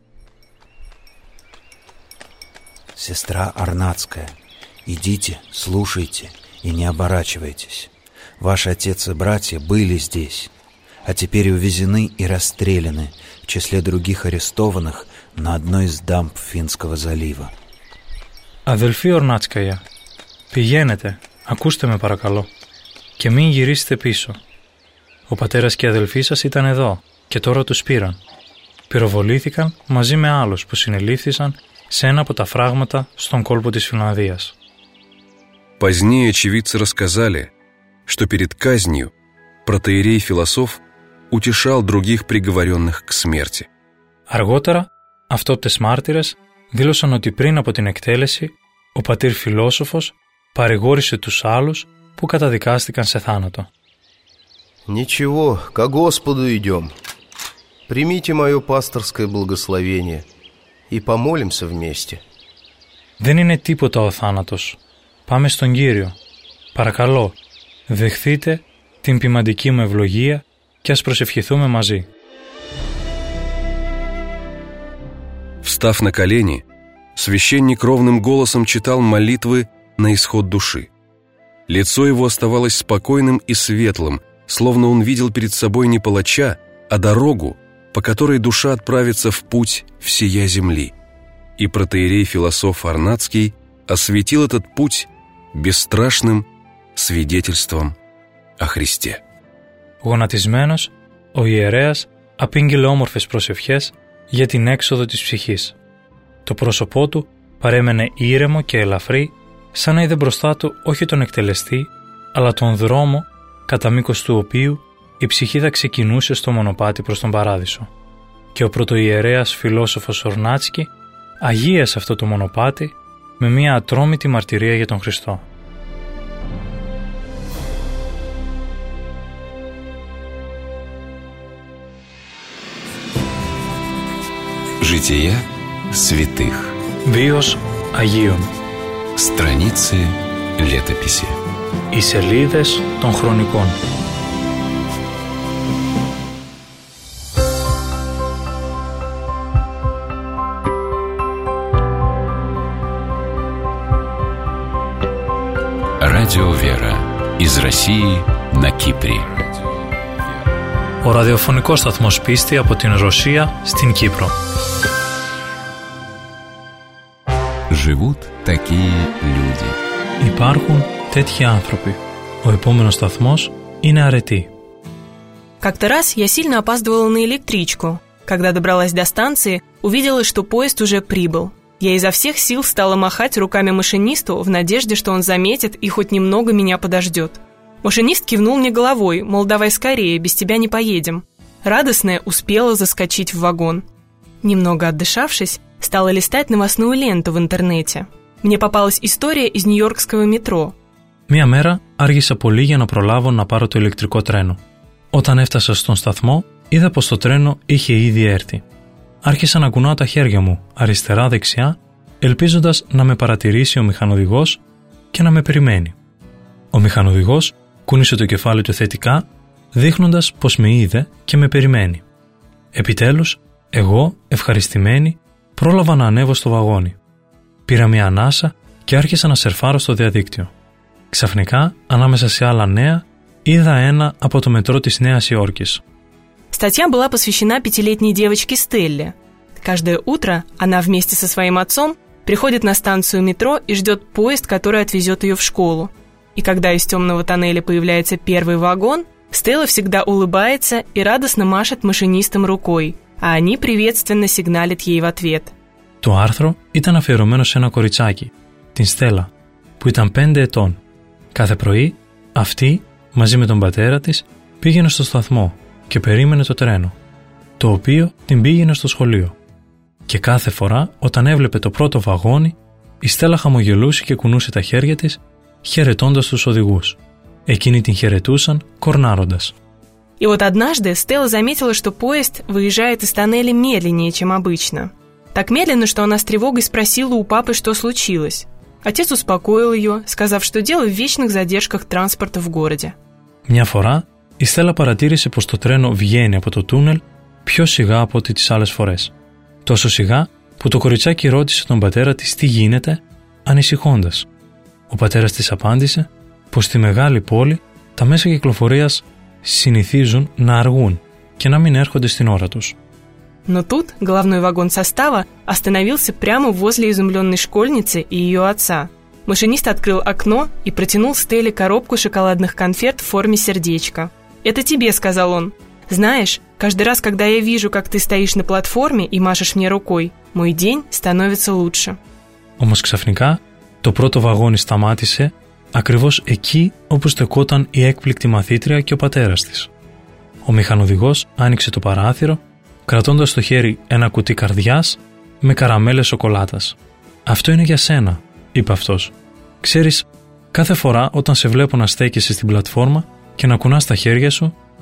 «Сестра Арнацкая, идите, слушайте и не оборачивайтесь. Ваш отец и братья были здесь, а теперь увезены и расстреляны в числе других арестованных на одной из дамб Финского залива». Αδελφοί Ορνάτσκαια, πηγαίνετε, ακούστε με παρακαλώ, και μην γυρίσετε πίσω. Ο πατέρας και οι αδελφοί σας ήταν εδώ και τώρα τους πήραν. Πυροβολήθηκαν μαζί με άλλους που συνελήφθησαν σε ένα από τα φράγματα στον κόλπο της Φινλανδίας. Позднее очевидцы рассказали, что перед казнью протоиерей-философ утешал других приговоренных к смерти. Αργότερα, αυτόπτες μάρτυρες δήλωσαν ότι πριν από την εκτέλεση, ο πατήρ φιλόσοφος παρηγόρησε τους άλλους που καταδικάστηκαν σε θάνατο. Ничего, ко Господу идем. Примите мое пасторское благословение и помолимся вместе. Δεν είναι τίποτα ο θάνατος. Πάμε στον Κύριο. Παρακαλώ, δεχθείτε την ποιμαντική μου ευλογία και ας προσευχηθούμε μαζί. Встав на колени, священник ровным голосом читал молитвы на исход души. Лицо его оставалось спокойным и светлым, словно он видел перед собой не палача, а дорогу, по которой душа отправится в путь всея земли. И протоиерей-философ Арнацкий осветил этот путь бесстрашным свидетельством о Χριστе. Γονατισμένος, ο ιερέας απήγγειλε όμορφες προσευχές για την έξοδο της ψυχής. Το πρόσωπό του παρέμενε ήρεμο και ελαφρύ, σαν να είδε μπροστά του όχι τον εκτελεστή, αλλά τον δρόμο κατά μήκος του οποίου η ψυχή θα ξεκινούσε στο μονοπάτι προς τον παράδεισο. Και ο πρωτοϊερέας φιλόσοφος Ορνάτσκι αγίασε αυτό το μονοπάτι με μια ατρόμητη μαρτυρία για τον Χριστό. Жития святых. Βίος Αγίων. Страницы летописи. Οι σελίδες των χρονικών. Радио Вера. Из России на Кипре. Ο ραδιοφωνικός σταθμός Πίστη από την Ρωσία στην Κύπρο. Живут такие люди. Υπάρχουν τέτοιοι άνθρωποι. Ο επόμενος σταθμός είναι αρετή. Как-то раз я сильно опаздывала на электричку. Когда добралась до станции, увидела, что поезд уже прибыл. Я изо всех сил стала махать руками машинисту в надежде, что он заметит и хоть немного меня подождет. Машинист кивнул мне головой, мол, давай скорее, без тебя не поедем. Радостная успела заскочить в вагон. Немного отдышавшись, стала листать новостную ленту в интернете. Мне попалась история из νιουιόρκского метро. Μία μέρα άργησα πολύ για να προλάβω να πάρω το ηλεκτρικό τρένο. Όταν έφτασα στον σταθμό, είδα πως το τρένο είχε ήδη έρθει. Άρχισα να κουνάω τα χέρια μου αριστερά-δεξιά, ελπίζοντας να με παρατηρήσει ο μηχανοδηγός και να με περιμένει. Ο μηχανοδηγός κούνησε το κεφάλι του θετικά, δείχνοντας πως με είδε και με περιμένει. Επιτέλους, εγώ, ευχαριστημένη, πρόλαβα να ανέβω στο βαγόνι. Πήρα μια ανάσα και άρχισα να σερφάρω στο διαδίκτυο. Ξαφνικά, ανάμεσα σε άλλα νέα, είδα ένα από το μετρό της Νέας Υόρκης. Статья была посвящена пятилетней девочке Стелле. Каждое утро она вместе со своим отцом приходит на станцию метро и ждет поезд, который отвезет ее в школу. И когда из темного тоннеля появляется первый вагон, Стелла всегда улыбается и радостно машет машинистам рукой, а они приветственно сигналят ей в ответ. Το άρθρο ήταν αφιερωμένο σε ένα κοριτσάκι, την Στέλλα, που ήταν πέντε ετών. Κάθε πρωί, αυτή, μαζί με τον πατέρα της, πήγαινε στο σταθμό και περίμενε το τρένο, το οποίο την πήγαινε στο σχολείο. Και κάθε φορά, όταν έβλεπε το πρώτο βαγόνι, η Στέλλα χαμογελούσε και κουνούσε τα χέρια της, χαιρετώντας τους οδηγούς. Εκείνοι την χαιρετούσαν, κορνάροντας. И вот однажды Стелла заметила, что поезд выезжает из тоннеля медленнее, чем обычно. Так медленно, что она с тревогой спросила у папы, что случилось. Отец успокоил ее, сказав, что дело в вечных задержках транспорта в городе. Μια φορά, η Στέλλα παρατήρησε πως το τρένο βγαίνει από το τούνελ πιο σιγά από ό,τι τις άλλες φορές. Τόσο σιγά που το κοριτσάκι ρώτησε τον πατέρα της τι γίνεται, ανησυχώντας. Ο πατέρας της απάντησε πως στη μεγάλη πόλη τα μέσα κυκλοφορίας συνηθίζουν να αργούν και να μην έρχονται στην ώρα τους. Но тут головной вагон состава остановился прямо возле изумленной школьницы и ее отца. Машинист открыл окно и протянул Стелле коробку шоколадных конфет в форме сердечка. «Это тебе», — сказал он. «Знаешь, каждый раз, когда я вижу, как ты стоишь на платформе и машешь мне рукой, мой день становится лучше». Όμως ξαφνικά το πρώτο βαγόνι σταμάτησε ακριβώς εκεί όπου στεκόταν η έκπληκτη μαθήτρια και ο πατέρας της. Ο μηχανοδηγός άνοιξε το παράθυρο, κρατώντας στο χέρι ένα κουτί καρδιάς με καραμέλες σοκολάτας. «Αυτό είναι για σένα», είπε αυτός. «Ξέρεις, κάθε φορά όταν σε βλέπω να στέκεσαι στην πλατφόρμα και να κουνάς τα χέρια σου,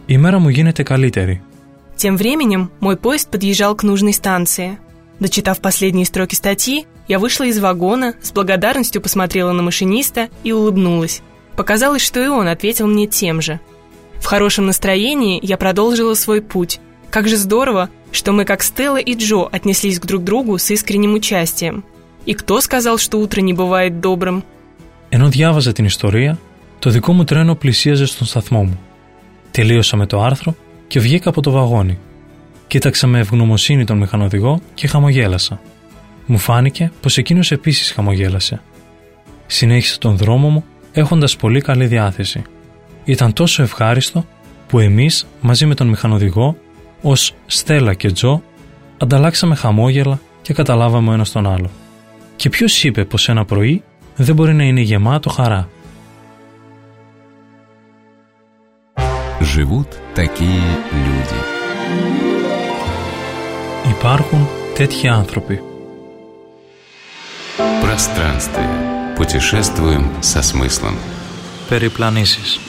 η μέρα μου γίνεται καλύτερη. Тем временем мой поезд подъезжал к нужной станции. Дочитав последние строки статьи, я вышла из вагона, с благодарностью посмотрела на машиниста и улыбнулась. Показалось, что и он ответил мне тем же. В хорошем настроении я продолжила свой путь. Как же здорово, что мы, как Стелла и Джо, отнеслись друг к другу с искренним участием. И кто сказал, что утро не бывает добрым? Ενώ διάβαζα την ιστορία, το δικό μου τρένο πλησίαζε στον σταθμό μου. Τελείωσα με το άρθρο και βγήκα από το βαγόνι. Κοίταξα με ευγνωμοσύνη τον μηχανοδηγό και χαμογέλασα. Μου φάνηκε πως εκείνος επίσης χαμογέλασε. Συνέχισα τον δρόμο μου έχοντας πολύ καλή διάθεση. Ήταν τόσο ευχάριστο που εμείς μαζί με τον μηχανοδηγό ως Στέλλα και Τζο ανταλλάξαμε χαμόγελα και καταλάβαμε ο ένας τον άλλο. Και ποιος είπε πως ένα πρωί δεν μπορεί να είναι γεμάτο χαρά. Живут такие люди. Υπάρχουν τέτοιοι άνθρωποι. Пространствие. Путешествуем со смыслом. Περιπλανήσεις.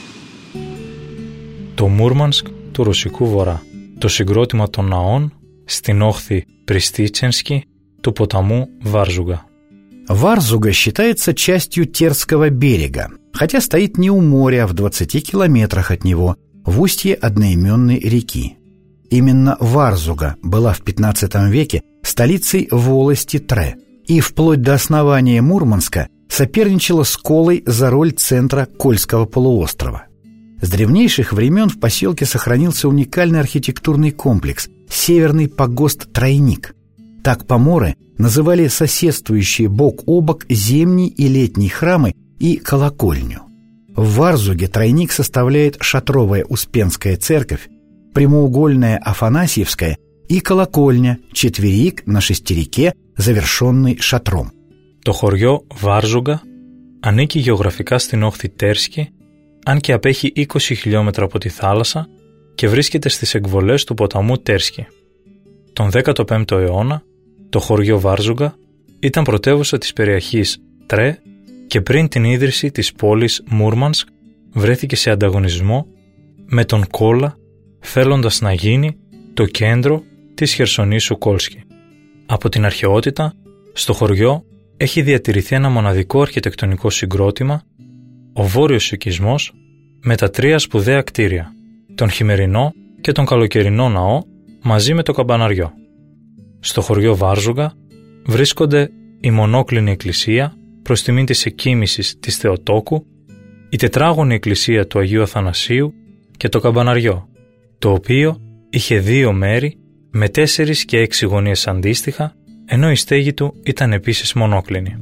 Το Μούρμανσκ του Ρωσικού Βορρά. Το συγκρότημα των ναών στην όχθη Пристиченский του ποταμού Варзуга. Варзуга считается частью Терского берега, хотя стоит не у моря, а в двадцати километрах от него, в устье одноименной реки. Именно Варзуга была в пятнадцатом веке столицей волости Тре и вплоть до основания Мурманска соперничала с Колой за роль центра Кольского полуострова. С древнейших времен в поселке сохранился уникальный архитектурный комплекс – Северный погост-тройник. Так поморы называли соседствующие бок о бок зимний и летний храмы и колокольню. В Варзуге тройник составляет шатровая Успенская церковь, прямоугольная Афанасьевская и колокольня, четверик на шестерике, завершенный шатром. Το χωριό Βάρζουγκα ανήκει γεωγραφικά στην όχθη Τέρσκη, αν και απέχει είκοσι χιλιόμετρα από τη θάλασσα και βρίσκεται στις εκβολές του ποταμού Τέρσκη. Τον δέκατο πέμπτο αιώνα, το χωριό Βάρζουγκα ήταν πρωτεύουσα της περιοχής Τρέ και πριν την ίδρυση της πόλης Μούρμανσκ βρέθηκε σε ανταγωνισμό με τον Κόλα, θέλοντας να γίνει το κέντρο της Χερσονήσου Κόλσκι. Από την αρχαιότητα, στο χωριό έχει διατηρηθεί ένα μοναδικό αρχιτεκτονικό συγκρότημα, ο βόρειος οικισμός, με τα τρία σπουδαία κτίρια, τον χειμερινό και τον καλοκαιρινό ναό μαζί με το καμπαναριό. Στο χωριό Βάρζουγκα βρίσκονται η μονόκλινη εκκλησία προς τιμήν της εκκοίμησης της Θεοτόκου, η τετράγωνη εκκλησία του Αγίου Αθανασίου και το καμπαναριό, το οποίο είχε δύο μέρη με τέσσερις και έξι γωνίες αντίστοιχα, ενώ η στέγη του ήταν επίσης μονόκλινη.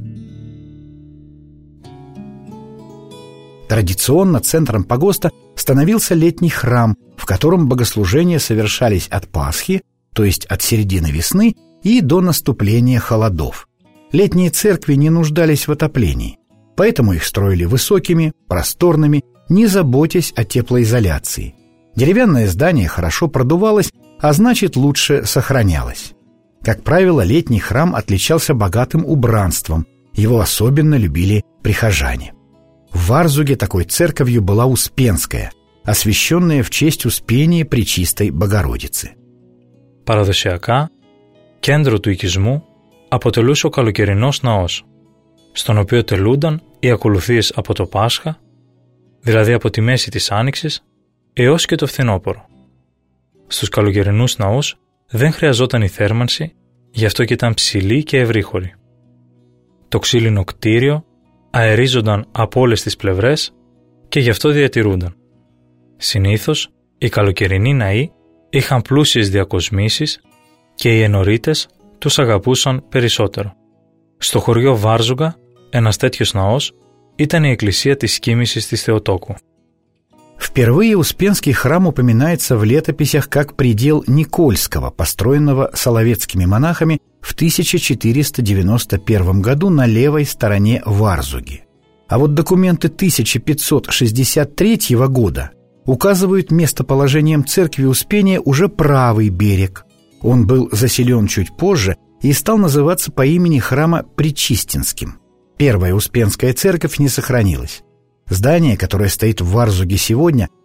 Традиционно центром погоста становился летний храм, в котором богослужения совершались от Пасхи, то есть от середины весны, и до наступления холодов. Летние церкви не нуждались в отоплении, поэтому их строили высокими, просторными, не заботясь о теплоизоляции. Деревянное здание хорошо продувалось, а значит лучше сохранялось. Как правило, летний храм отличался богатым убранством, его особенно любили прихожане. В Варзуге такой церковью была Успенская, освященная в честь Успения Пречистой Богородицы. Παραδοσιακά, κέντρο του οικισμού αποτελούσε ο καλοκαιρινός ναός, στον οποίο τελούνταν οι ακολουθίες από το Πάσχα, δηλαδή από τη μέση της Άνοιξης, έως και το φθινόπωρο. Στους καλοκαιρινούς ναούς δεν χρειαζόταν η θέρμανση, γι' αυτό και ήταν ψηλοί και ευρύχωροι. Το ξύλινο κτίριο αερίζονταν από όλες τις πλευρές και γι' αυτό διατηρούνταν. Συνήθως, οι καλοκαιρινοί ναοί είχαν πλούσιες διακοσμήσεις και οι ενορίτες τους αγαπούσαν περισσότερο. Στο хωριό Варзуга ένας τέτοιος ναός ήταν η εκκλησία της Κοίμησης της Θεοτόκου. Впервые Успенский храм упоминается в летописях как предел Никольского, построенного соловецкими монахами в тысяча четыреста девяносто первом году на левой стороне Варзуги. А вот документы тысяча пятьсот шестьдесят третьего года указывают местоположением церкви Успения уже правый берег. Он был заселен чуть позже и стал называться по имени храма Пречистинским. Первая Успенская церковь не сохранилась. Здание, которое стоит в Варзуге сегодня,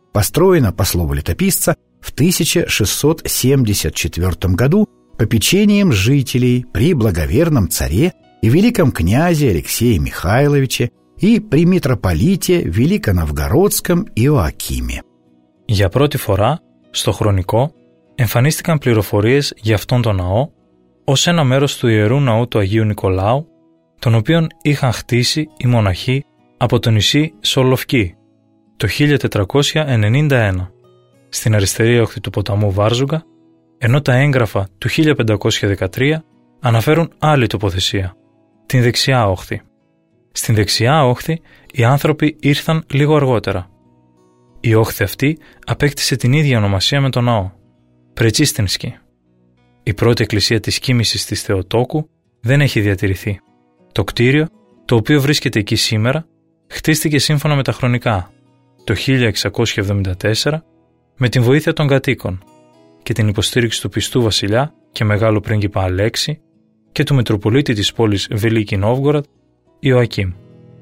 построена, по слову летописца, в тысяча шестьсот семьдесят четвёртом году попечением жителей при благоверном царе и великом князе Алексее Михайловиче и при μητροπολите Великоновгородском Ιωακήμη. Για πρώτη φορά, στο χρονικό, εμφανίστηκαν πληροφορίες για αυτόν τον ναό ως ένα μέρος του Ιερού Ναού του Αγίου Νικολάου, τον οποίον είχαν χτίσει οι μοναχοί από το νησί Σολοφκή το χίλια τετρακόσια ενενήντα ένα, στην αριστερή όχθη του ποταμού Βάρζουγκα, ενώ τα έγγραφα του χίλια πεντακόσια δεκατρία αναφέρουν άλλη τοποθεσία, την δεξιά όχθη. Στην δεξιά όχθη οι άνθρωποι ήρθαν λίγο αργότερα. Η όχθη αυτή απέκτησε την ίδια ονομασία με τον ναό, Πρετσίστινσκι. Η πρώτη εκκλησία της κοίμησης της Θεοτόκου δεν έχει διατηρηθεί. Το κτίριο, το οποίο βρίσκεται εκεί σήμερα, χτίστηκε σύμφωνα με τα χρονικά το χίλια εξακόσια εβδομήντα τέσσερα με την βοήθεια των κατοίκων και την υποστήριξη του πιστού βασιλιά και μεγάλου πρίγκιπα Αλέξη και του Μητροπολίτη της πόλης Βελίκι Νόβγκοροντ, Ιωακήμ.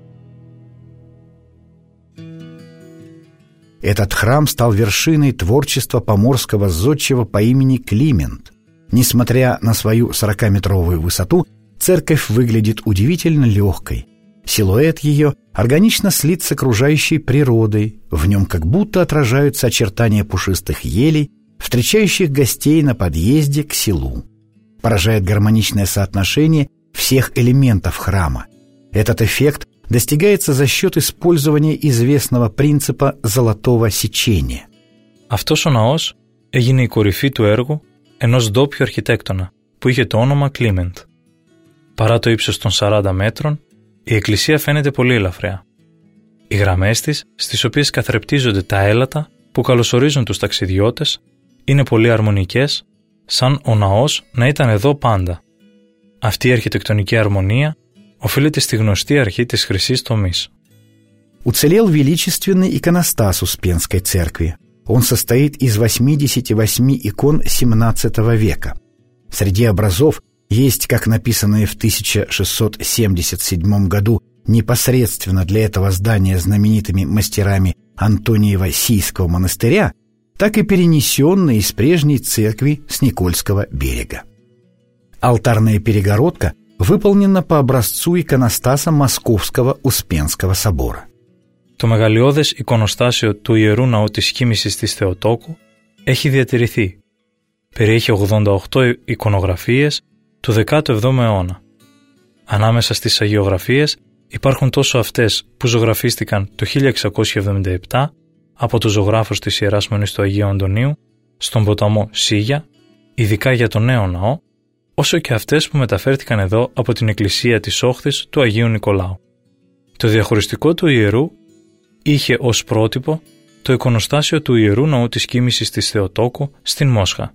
Этот храм стал вершиной творчества поморского зодчего по имени Климент. Несмотря на свою сорокаметровую высоту, церковь выглядит удивительно легкой. Силуэт ее органично слит с окружающей природой, в нем как будто отражаются очертания пушистых елей, встречающих гостей на подъезде к селу. Поражает гармоничное соотношение всех элементов храма. Этот эффект достигается за счет использования известного принципа золотого сечения. Αυτός ο ναός έγινε η κορυφή του έργου ενός ντόπιου αρχιτέκτονα που είχε το όνομα Κλίμεντ. Παρά το ύψος των σαράντα μέτρων, η εκκλησία φαίνεται πολύ ελαφριά. Οι γραμμές της, στις οποίες καθρεπτίζονται τα έλατα που καλωσορίζουν τους ταξιδιώτες, είναι πολύ αρμονικές, σαν ο ναός να ήταν εδώ πάντα. Αυτή η αρχιτεκτονική αρμονία οφείλεται στη γνωστή αρχή της χρυσής τομής. Уцелел величественный иконостас Успенской церкви. Он состоит из восьмидесяти восьми икон семнадцатого века. Среди образов есть, как написанные в тысяча шестьсот семьдесят седьмом году непосредственно для этого здания знаменитыми мастерами Антониева-Сийского монастыря, так и перенесенные из прежней церкви с Никольского берега. Алтарная перегородка выполнена по образцу иконостаса Московского Успенского собора. Το μεγαλειώδες εικονοστάσιο του Ιερού Ναού της Κοίμησης της Θεοτόκου έχει διατηρηθεί. Περιέχει ογδόντα οκτώ εικονογραφίες του δέκατου εβδόμου αιώνα. Ανάμεσα στις αγιογραφίες υπάρχουν τόσο αυτές που ζωγραφίστηκαν το χίλια εξακόσια εβδομήντα επτά από τους ζωγράφους της Ιεράς Μονής του Αγίου Αντωνίου στον ποταμό Σίγια, ειδικά για τον νέο ναό, όσο και αυτές που μεταφέρθηκαν εδώ από την εκκλησία της όχθης του Αγίου Νικολάου. Το διαχωριστικό του ιερού είχε ως πρότυπο το εικονοστάσιο του Ιερού Ναού της Κοίμησης της Θεοτόκου στην Μόσχα.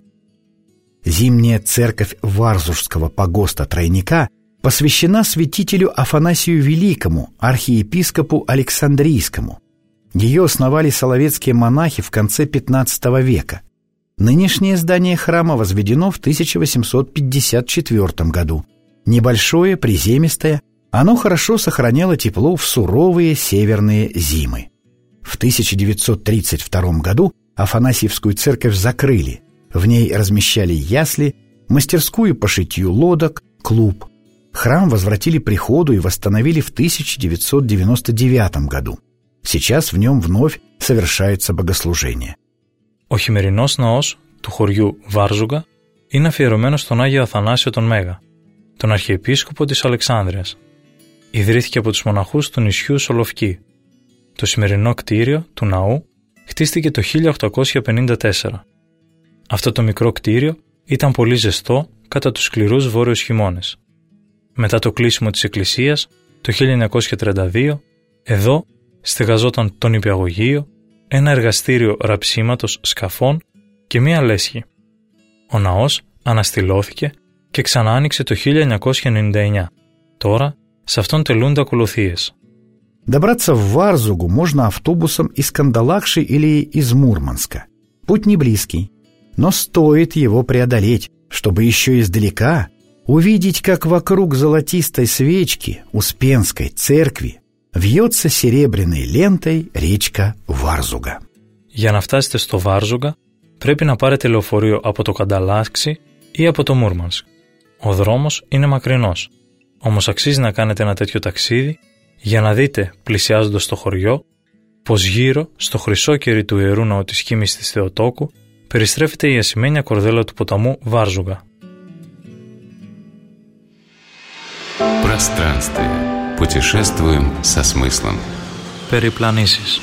Зимняя церковь Варзужского погоста Тройника посвящена святителю Афанасию Великому, архиепископу Александрийскому. Ее основали соловецкие монахи в конце пятнадцатого века. Нынешнее здание храма возведено в тысяча восемьсот пятьдесят четвёртом году. Небольшое, приземистое, оно хорошо сохраняло тепло в суровые северные зимы. В тысяча девятьсот тридцать втором году Афанасьевскую церковь закрыли. В ней размещали ясли, мастерскую по шитью лодок, клуб. Храм возвратили приходу и восстановили в тысяча девятьсот девяносто девятом году. Сейчас в нем вновь совершается богослужение. Ο χειμερινός ναός του χωριού Βάρζουγκα είναι αφιερωμένος στον Άγιο Αθανάσιο τον Μέγα, τον Αρχιεπίσκοπο της Αλεξάνδρειας. Ιδρύθηκε από τους μοναχούς του νησιού Σολοφκή. Το σημερινό κτίριο του ναού χτίστηκε το χίλια οκτακόσια πενήντα τέσσερα. Αυτό το μικρό κτίριο ήταν πολύ ζεστό κατά τους σκληρούς βόρειους χειμώνες. Μετά το κλείσιμο της εκκλησίας το χίλια εννιακόσια τριάντα δύο, εδώ στεγαζόταν το νηπιαγωγείο, ένα εργαστήριο ραψίματος σκαφών και μία λέσχη. Ο ναός αναστηλώθηκε και ξανά άνοιξε το χίλια εννιακόσια ενενήντα εννιά. Τώρα σε αυτόν τελούνται ακολουθίες. Добраться в Варзугу можно автобусом из Кандалакши или из Мурманска. Путь не близкий, но стоит его преодолеть, чтобы еще издалека увидеть, как вокруг золотистой свечки Успенской церкви вьется серебряной лентой речка Варзуга. Για να φτάσετε στο Βάρζογκα, πρέπει να πάρετε λεωφορείο από το Κανταλάξι ή από το Μούρμανσκ. Ο δρόμος είναι μακρινός, όμως αξίζει να κάνετε ένα τέτοιο ταξίδι για να δείτε, πλησιάζοντας το χωριό, πως γύρω στο χρυσό κερί του Ιερού Ναού της Χήμης της Θεοτόκου περιστρέφεται η ασημένια κορδέλα του ποταμού Βάρζογκα. Пространствие. Путешествуем со смыслом. Περιπλανήσεις.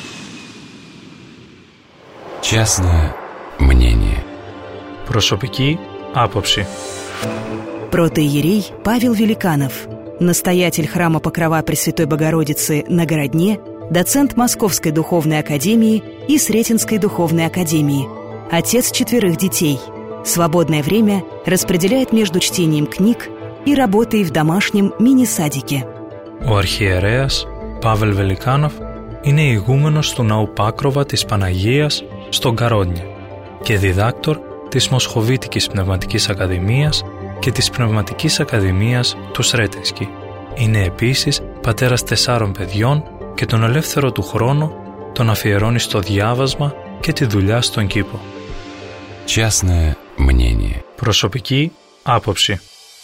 Частное мнение. Προσωπική άποψη. Протоиерей Павел Великанов, настоятель храма Покрова Пресвятой Богородицы на Городне, доцент Московской духовной академии и Сретенской духовной академии, отец четверых детей. Свободное время распределяет между чтением книг и работой в домашнем мини-садике. Ο αρχιερέας Παύλ Βελικάνοφ είναι ηγούμενος του ναού Πάκροβα της Παναγίας στον Καρόντνια και διδάκτορ της Μοσχοβίτικης Πνευματικής Ακαδημίας και της Πνευματικής Ακαδημίας του Σρέτενσκι. Είναι επίσης πατέρας τεσσάρων παιδιών και τον ελεύθερο του χρόνο τον αφιερώνει στο διάβασμα και τη δουλειά στον κήπο. Частное мнение. Προσωπική άποψη.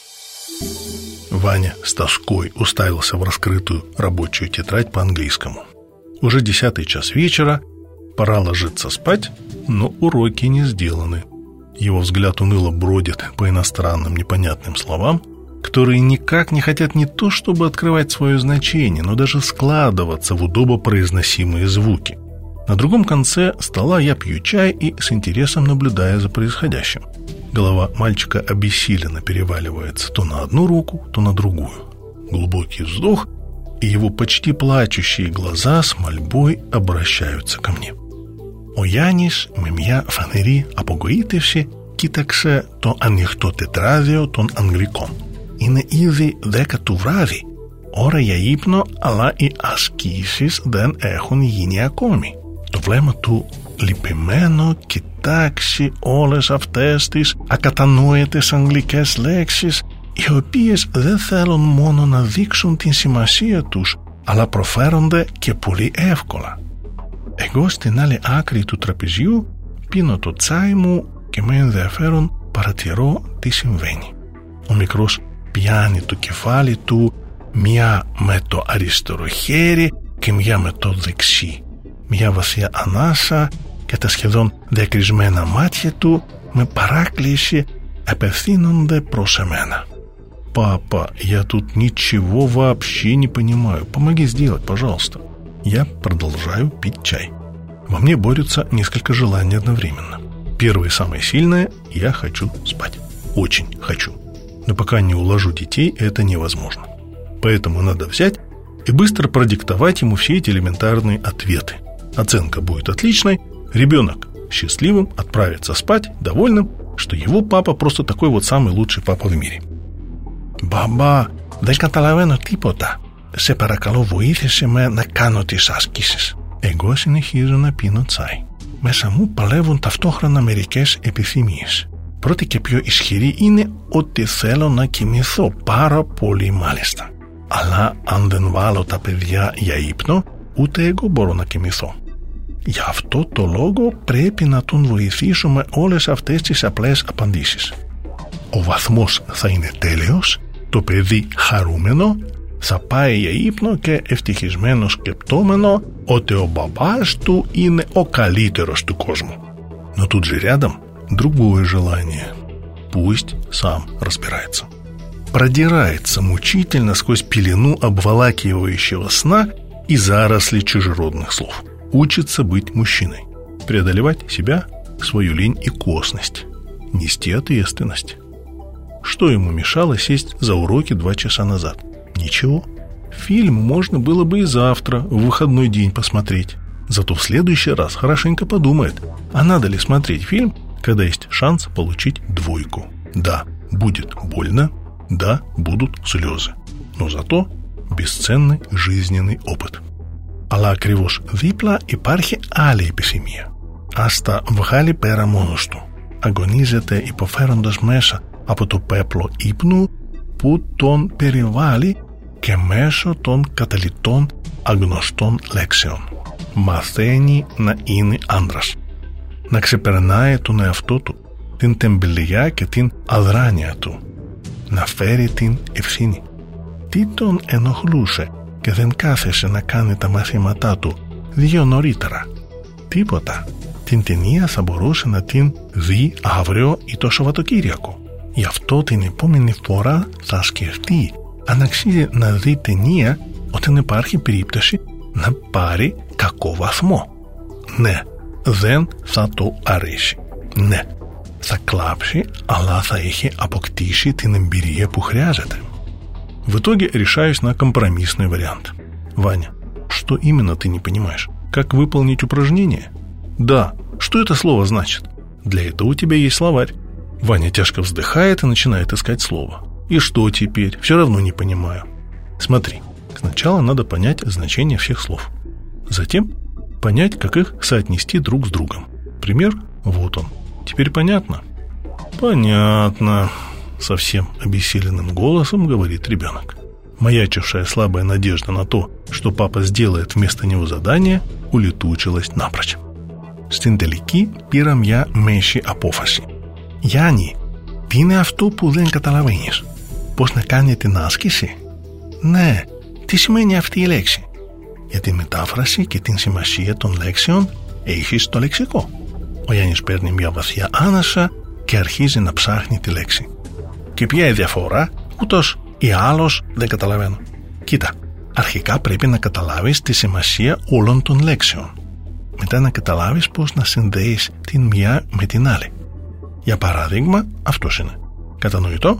Ваня с тоской уставился в раскрытую рабочую тетрадь по-английскому. Уже десятый час вечера, пора ложиться спать, но уроки не сделаны. Его взгляд уныло бродит по иностранным непонятным словам, которые никак не хотят не то чтобы открывать свое значение, но даже складываться в удобопроизносимые звуки. На другом конце стола я пью чай и с интересом наблюдаю за происходящим. Голова мальчика обессиленно переваливается то на одну руку, то на другую. Глубокий вздох, и его почти плачущие глаза с мольбой обращаются ко мне. Ο Γιάννης με μια φανερή απογοήτευση κοίταξε το ανοιχτό τετράδιο των Αγγλικών. Είναι ήδη δέκα του βράδυ, ώρα για ύπνο, αλλά οι ασκήσεις δεν έχουν γίνει ακόμη. Το βλέμμα του λυπημένο κοιτάξει όλες αυτές τις ακατανόητες αγγλικές λέξεις, οι οποίες δεν θέλουν μόνο να δείξουν την σημασία τους, αλλά προφέρονται και πολύ εύκολα. Εγώ στην άλλη άκρη του τραπεζιού πίνω το τσάι μου και με ενδιαφέρον παρατηρώ τι συμβαίνει. Ο μικρός πιάνει το κεφάλι του, μια με το αριστερό χέρι και μια με το δεξί. Μια βαθιά ανάσα και τα σχεδόν διακρισμένα μάτια του με παράκληση απευθύνονται προς εμένα. «Папа, я тут ничего вообще не понимаю. Помоги сделать, пожалуйста». Я продолжаю пить чай. Во мне борются несколько желаний одновременно. Первое и самое сильное – я хочу спать. Очень хочу. Но пока не уложу детей, это невозможно. Поэтому надо взять и быстро продиктовать ему все эти элементарные ответы. Оценка будет отличной, ребенок счастливым отправится спать, довольным, что его папа просто такой вот самый лучший папа в мире. «Μπαμπά, δεν καταλαβαίνω τίποτα. Σε παρακαλώ βοήθησε με να κάνω τις άσκησεις». Εγώ συνεχίζω να πίνω τσάι. Μέσα μου παλεύουν ταυτόχρονα μερικές επιθυμίες. Πρώτη και πιο ισχυρή είναι ότι θέλω να κοιμηθώ πάρα πολύ μάλιστα. Αλλά αν δεν βάλω τα παιδιά για ύπνο, ούτε εγώ μπορώ να κοιμηθώ. Γι' αυτό το λόγο πρέπει να τον βοηθήσουμε όλες αυτές τις απλές απαντήσεις. Ο βαθμός θα είναι τέλειος, το παιδί χαρούμενο, θα πάει για ύπνο και ευτυχισμένο σκεπτόμενο ότι ο μπαμπάς του είναι ο καλύτερος του κόσμου. Но тут же рядом другое желание. Пусть сам разбирается. Продирается мучительно сквозь пелену обволакивающего сна и заросли чужеродных слов. Учится быть мужчиной, преодолевать себя, свою лень и косность, нести ответственность. Что ему мешало сесть за уроки два часа назад? Ничего. Фильм можно было бы и завтра, в выходной день, посмотреть. Зато в следующий раз хорошенько подумает, а надо ли смотреть фильм, когда есть шанс получить двойку. Да, будет больно, да, будут слезы, но зато бесценный жизненный опыт. Αλλά ακριβώς δίπλα υπάρχει άλλη επιθυμία. Ας τα βγάλει πέρα μόνος του. Αγωνίζεται υποφέροντας μέσα από το πέπλο ύπνου που τον περιβάλλει και μέσω των καταλυτών αγνωστών λέξεων. Μαθαίνει να είναι άντρας, να ξεπερνάει τον εαυτό του, την τεμπελιά και την αδράνεια του, να φέρει την ευθύνη. Τι τον ενοχλούσε και δεν κάθεσε να κάνει τα μαθήματά του δύο νωρίτερα? Τίποτα. Την ταινία θα μπορούσε να την δει αύριο ή το Σαββατοκύριακο. Γι' αυτό την επόμενη φορά θα σκεφτεί αν αξίζει να δει ταινία όταν υπάρχει περίπτωση να πάρει κακό βαθμό. Ναι, δεν θα το αρέσει. Ναι, θα κλάψει, αλλά θα έχει αποκτήσει την εμπειρία που χρειάζεται. В итоге решаюсь на компромиссный вариант. Ваня, что именно ты не понимаешь? Как выполнить упражнение? Да, что это слово значит? Для этого у тебя есть словарь. Ваня тяжко вздыхает и начинает искать слово. И что теперь? Все равно не понимаю. Смотри, сначала надо понять значение всех слов. Затем понять, как их соотнести друг с другом. Пример вот он. Теперь понятно? Понятно. Совсем обессиленным голосом говорит ребенок. Маячившая слабая надежда на то, что папа сделает вместо него задание, улетучилась напрочь. Στην τελική πήρα μια μέση απόφαση. Γιάννη, τι είναι αυτό που δεν καταλαβαίνεις? Πώς να κάνει την άσκηση? Ναι, τι σημαίνει αυτή η λέξη? Για τη μετάφραση και την σημασία των λέξεων έχεις το λεξικό. Ο Γιάννης παίρνει μια βαθιά άνασα και αρχίζει να ψάχνει τη λέξη. Και ποια η διαφορά? Ούτως ή άλλως δεν καταλαβαίνω. Κοίτα, αρχικά πρέπει να καταλάβεις τη σημασία όλων των λέξεων. Μετά να καταλάβεις πώς να συνδέεις την μια με την άλλη. Για παράδειγμα, αυτός είναι. Κατανοητό?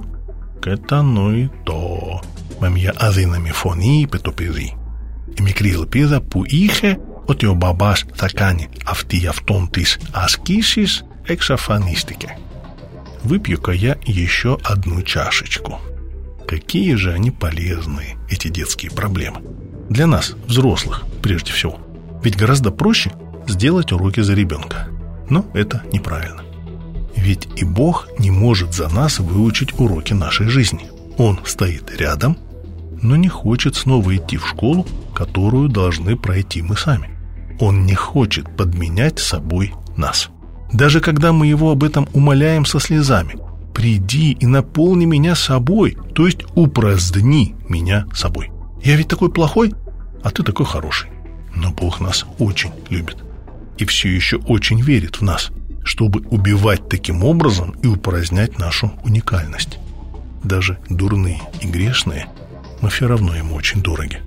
Κατανοητό. Με μια αδύναμη φωνή είπε το παιδί. Η μικρή ελπίδα που είχε ότι ο μπαμπάς θα κάνει αυτή ή αυτόν τις ασκήσεις εξαφανίστηκε. Выпью-ка я еще одну чашечку. Какие же они полезные, эти детские проблемы. Для нас, взрослых, прежде всего. Ведь гораздо проще сделать уроки за ребенка. Но это неправильно. Ведь и Бог не может за нас выучить уроки нашей жизни. Он стоит рядом, но не хочет снова идти в школу, которую должны пройти мы сами. Он не хочет подменять собой нас. Даже когда мы его об этом умоляем со слезами: «Приди и наполни меня собой», то есть упраздни меня собой. Я ведь такой плохой, а ты такой хороший. Но Бог нас очень любит и все еще очень верит в нас, чтобы убивать таким образом и упразднять нашу уникальность. Даже дурные и грешные мы все равно ему очень дороги.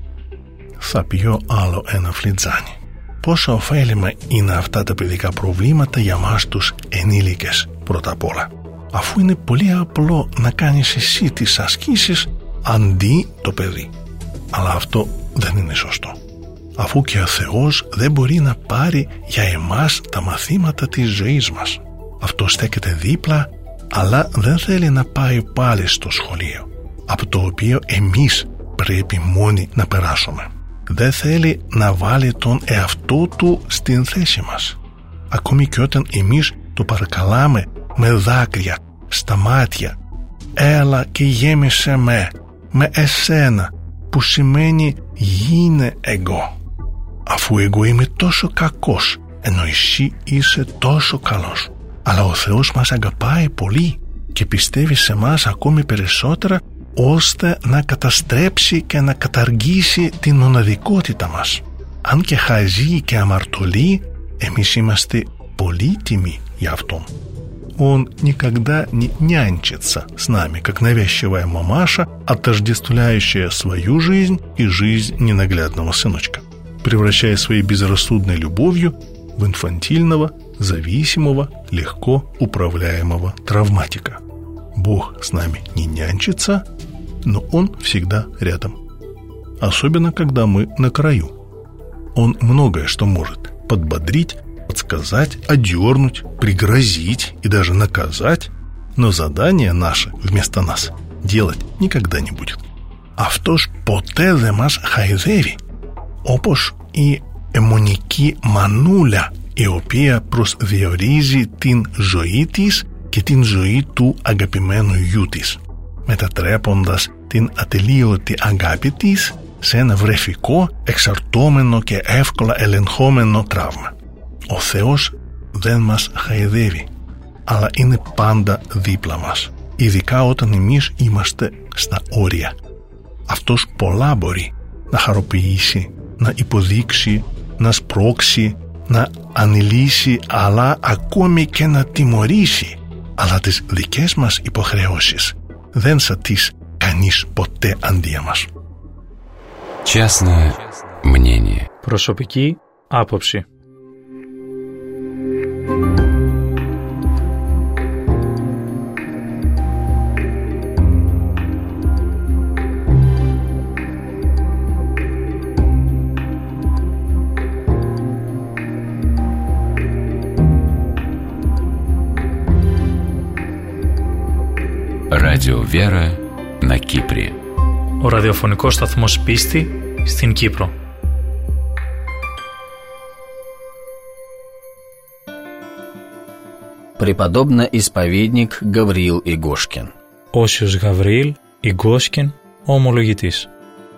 Θα πιω άλλο ένα φλιτζάνι. Πόσο ωφέλιμα είναι αυτά τα παιδικά προβλήματα για μας τους ενήλικες πρώτα απ' όλα. Αφού είναι πολύ απλό να κάνεις εσύ τις ασκήσεις αντί το παιδί. Αλλά αυτό δεν είναι σωστό. Αφού και ο Θεός δεν μπορεί να πάρει για εμάς τα μαθήματα της ζωής μας. Αυτό στέκεται δίπλα, αλλά δεν θέλει να πάει πάλι στο σχολείο, από το οποίο εμείς πρέπει μόνοι να περάσουμε. Δεν θέλει να βάλει τον εαυτό του στην θέση μας. Ακόμη και όταν εμείς το παρακαλάμε με δάκρυα στα μάτια, έλα και γέμισε με, με εσένα, που σημαίνει γίνε εγώ. Αφού εγώ είμαι τόσο κακός, ενώ εσύ είσαι τόσο καλός. Αλλά ο Θεός μας αγαπάει πολύ και πιστεύει σε μας ακόμη περισσότερα, ώστε να καταστρέψει και να καταργήσει την μοναδικότητα μας. Αν και χαζοί και αμαρτωλοί, εμείς είμαστε полítιμοι για Αυτόν. Он никогда не нянчится с нами, как навязчивая мамаша, отождествляющая свою жизнь и жизнь ненаглядного сыночка, превращая своей безрассудной любовью в инфантильного, зависимого, легко управляемого травматика. Бог с нами не нянчится, но Он всегда рядом. Особенно, когда мы на краю. Он многое что может подбодрить, подсказать, одернуть, пригрозить и даже наказать, но задание наше вместо нас делать никогда не будет. Αυτός ποτέ δεν μας χαϊδεύει, όπως η αιμονική μανούλα, η οποία προσδιορίζει την ζωή της και την ζωή του αγαπημένου γιού της, μετατρέποντας την ατελείωτη αγάπη της σε ένα βρεφικό, εξαρτώμενο και εύκολα ελεγχόμενο τραύμα. Ο Θεός δεν μας χαϊδεύει, αλλά είναι πάντα δίπλα μας, ειδικά όταν εμείς είμαστε στα όρια. Αυτός πολλά μπορεί να χαροποιήσει, να υποδείξει, να σπρώξει, να ανηλύσει, αλλά ακόμη και να τιμωρήσει. Αλλά τις δικές μας υποχρεώσεις δεν θα τις κανείς ποτέ αντί μας. Частное мнение. Προσωπική άποψη. Радио Вера на Кипре. Ο ραδιοφωνικός σταθμός Πίστη στην Κύπρο. Преподобно-исповедник Гавриил Игошкин. Όσιος Γαβριήλ Игошкин, ο ομολογητής.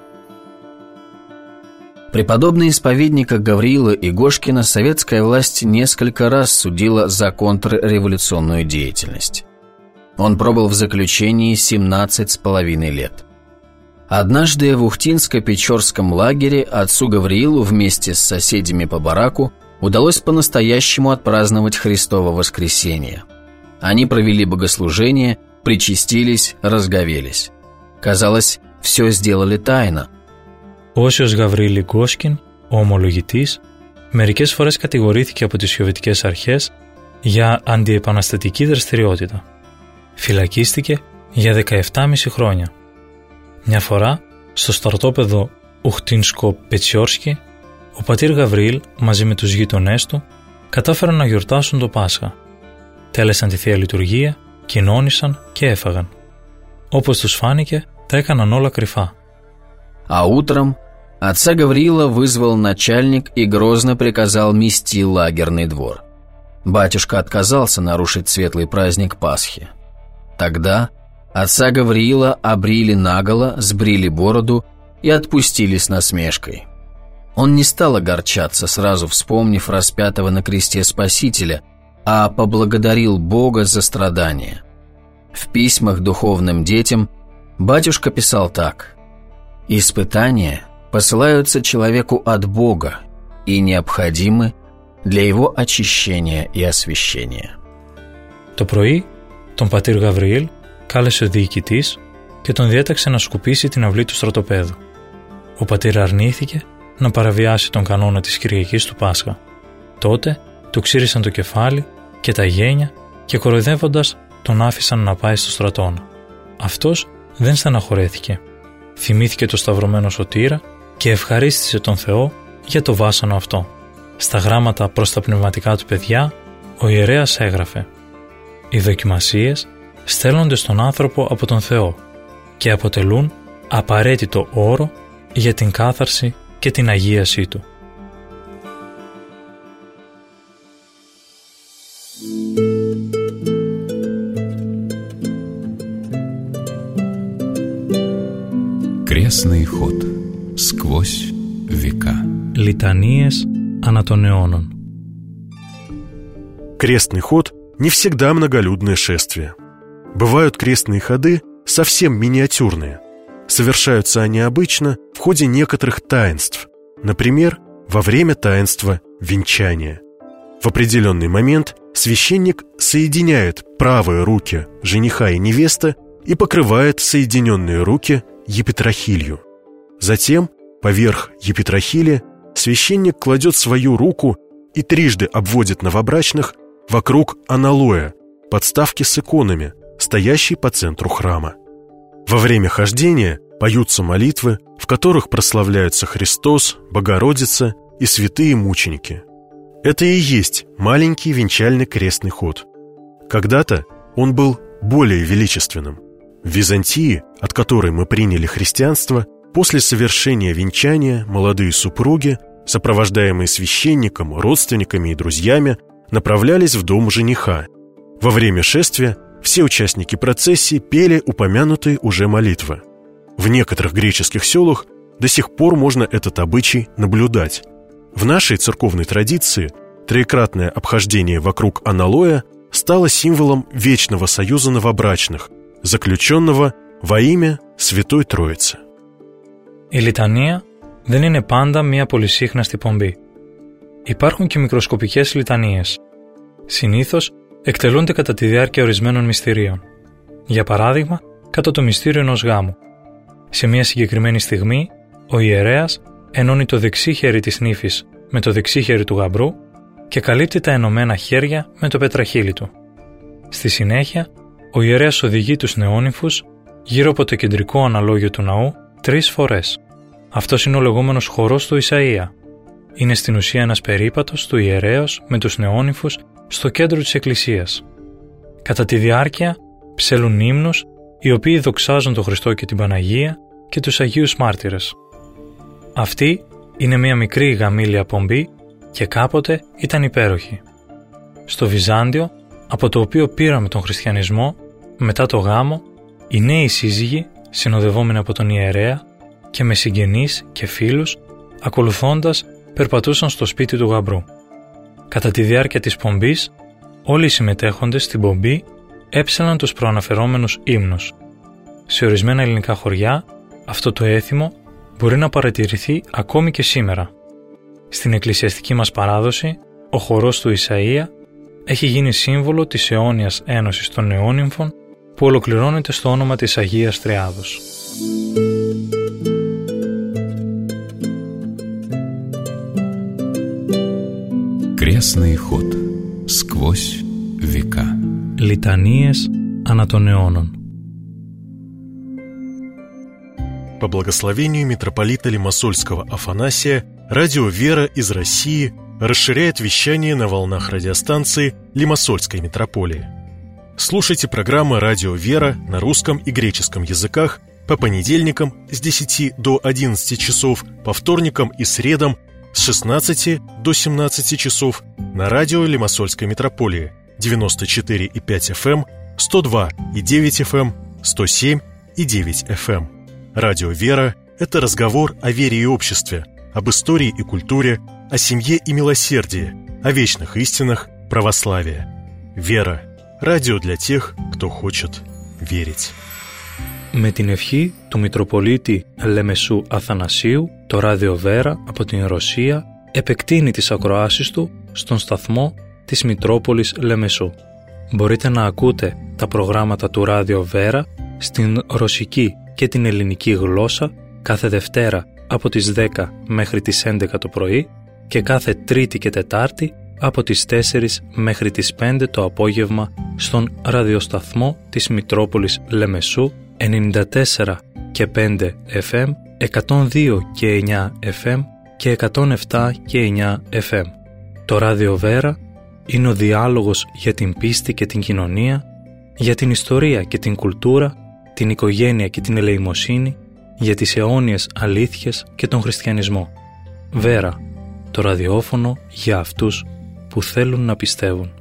Преподобно-исповедника Гавриила Игошкина советская власть несколько раз судила за контрреволюционную деятельность. Он пробыл в заключении семнадцать с половиной лет. Однажды в Ухтинско-Печорском лагере отцу Гавриилу вместе с соседями по бараку удалось по-настоящему отпраздновать Христово воскресенье. Они провели богослужение, причастились, разговелись. Казалось, все сделали тайно. Όσιος Γαβριήλ Игошкин, ο ομολογητής, μερικές φορές κατηγορήθηκε από τις σοβιετικές αρχές για αντιεπαναστατική δραστηριότητα. Φυλακίστηκε για δεκαεπτά και μισό χρόνια. Μια φορά, στο στρατόπεδο Ουχτίνσκο-Πετσιόρσκι, ο πατήρ Γαβριήλ μαζί με τους γείτονές του κατάφεραν να γιορτάσουν το Πάσχα. Τέλεσαν τη Θεία Λειτουργία, κοινώνησαν και έφαγαν. Όπως τους φάνηκε, τα έκαναν όλα κρυφά. А утром отца Гавриила вызвал начальник и грозно приказал мести лагерный двор. Батюшка отказался нарушить светлый праздник Пасхи. Тогда отца Гавриила обрили наголо, сбрили бороду и отпустили с насмешкой. Он не стал огорчаться, сразу вспомнив распятого на кресте Спасителя, а поблагодарил Бога за страдания. В письмах духовным детям батюшка писал так: «Испытания посылаются человеку от Бога и необходимы для его очищения и освящения». Το πρωί, τον πατήρ Γαβριήλ κάλεσε ο διοικητής και τον διέταξε να σκουπίσει την αυλή του στρατοπέδου. Ο πατήρ αρνήθηκε να παραβιάσει τον κανόνα της Κυριακής του Πάσχα. Τότε του ξύρισαν το κεφάλι και τα γένια και κοροϊδεύοντας τον άφησαν να πάει στο στρατόνα. Αυτός δεν στεναχωρέθηκε. Θυμήθηκε το σταυρωμένο σωτήρα και ευχαρίστησε τον Θεό για το βάσανο αυτό. Στα γράμματα προς τα πνευματικά του παιδιά, ο ιερέας έγραφε: «Οι δοκιμασίες στέλνονται στον άνθρωπο από τον Θεό και αποτελούν απαραίτητο όρο για την κάθαρση και την αγίασή του». Крестный ход сквозь века. Λιτανίες ανά των αιώνων. Крестный ход не всегда многолюдное шествие. Бывают крестные ходы совсем миниатюрные. Совершаются они обычно в ходе некоторых таинств, например, во время таинства венчания. В определенный момент священник соединяет правые руки жениха и невесты и покрывает соединенные руки епитрахилью. Затем поверх епитрахили священник кладет свою руку и трижды обводит новобрачных вокруг аналоя, подставки с иконами, стоящей по центру храма. Во время хождения поются молитвы, в которых прославляются Христос, Богородица и святые мученики. Это и есть маленький венчальный крестный ход. Когда-то он был более величественным. В Византии, от которой мы приняли христианство, после совершения венчания молодые супруги, сопровождаемые священником, родственниками и друзьями, направлялись в дом жениха. Во время шествия все участники процессии пели упомянутые уже молитвы. В некоторых греческих селах до сих пор можно этот обычай наблюдать. В нашей церковной традиции троекратное обхождение вокруг аналоя стало символом вечного союза новобрачных, заключенного во имя Святой Троицы. Η λιτανία δεν είναι πάντα μια πολυσύχναστη πομπή. Υπάρχουν και μικροσκοπικές λιτανίες. Συνήθως εκτελούνται κατά τη διάρκεια ορισμένων μυστηρίων. Για παράδειγμα, κατά το μυστήριο ενός γάμου. Σε μια συγκεκριμένη στιγμή, ο ιερέας ενώνει το δεξί χέρι της νύφης με το δεξί χέρι του γαμπρού και καλύπτει τα ενωμένα χέρια με το πετραχύλι του. Στη συνέχεια, ο ιερέας οδηγεί τους νεόνυμφους γύρω από το κεντρικό αναλόγιο του ναού τρεις φορές. Αυτός είναι ο λεγόμενος χορός του Ισαΐα. Είναι στην ουσία ένας περίπατος του ιερέως με τους νεόνυμφους στο κέντρο της εκκλησίας. Κατά τη διάρκεια ψέλουν ύμνους οι οποίοι δοξάζουν τον Χριστό και την Παναγία και τους Αγίους Μάρτυρες. Αυτή είναι μια μικρή γαμήλια πομπή και κάποτε ήταν υπέροχη. Στο Βυζάντιο, από το οποίο πήραμε τον χριστιανισμό, μετά το γάμο, οι νέοι σύζυγοι, συνοδευόμενοι από τον ιερέα και με συγγενείς και φίλους, ακολουθώντας, περπατούσαν στο σπίτι του γαμπρού. Κατά τη διάρκεια της πομπής, όλοι οι συμμετέχοντες στην πομπή έψαλαν τους προαναφερόμενους ύμνους. Σε ορισμένα ελληνικά χωριά, αυτό το έθιμο μπορεί να παρατηρηθεί ακόμη και σήμερα. Στην εκκλησιαστική μας παράδοση, ο χορός του Ισαΐα έχει γίνει σύμβολο της αιώνιας ένωσης των νεόνυμφων που ολοκληρώνεται στο όνομα της Αγίας Τριάδος. Крестный ход. Сквозь века. Λιτανίες ανά των αιώνων. По благословению митрополита Лимассольского Афанасия, радио «Вера» из России расширяет вещание на волнах радиостанции Лимассольской митрополии. Слушайте программы «Радио «Вера» на русском и греческом языках по понедельникам с десяти до одиннадцати часов, по вторникам и средам с шестнадцати до семнадцати часов на радио Лимассольской митрополии девяносто четыре и пять эф эм, сто два и девять эф эм, сто семь и девять эф эм. Радио «Вера» — это разговор о вере и обществе, об истории и культуре, о семье и милосердии, о вечных истинах православия. «Вера» — радио для тех, кто хочет верить. Με την ευχή του Μητροπολίτη Λεμεσού Αθανασίου, το ράδιο Βέρα από την Ρωσία επεκτείνει τις ακροάσεις του στον σταθμό της Μητρόπολης Λεμεσού. Μπορείτε να ακούτε τα προγράμματα του ράδιο Βέρα στην ρωσική και την ελληνική γλώσσα κάθε Δευτέρα από τις δέκα μέχρι τις έντεκα το πρωί και κάθε Τρίτη και Τετάρτη από τις τέσσερις μέχρι τις πέντε το απόγευμα στον ραδιοσταθμό της Μητρόπολης Λεμεσού ενενήντα τέσσερα και πέντε εφ εμ, εκατόν δύο και εννιά εφ εμ και εκατόν επτά και εννιά εφ εμ. Το ράδιο Βέρα είναι ο διάλογος για την πίστη και την κοινωνία, για την ιστορία και την κουλτούρα, την οικογένεια και την ελεημοσύνη, για τις αιώνιες αλήθειες και τον χριστιανισμό. Βέρα, το ραδιόφωνο για αυτούς που θέλουν να πιστεύουν.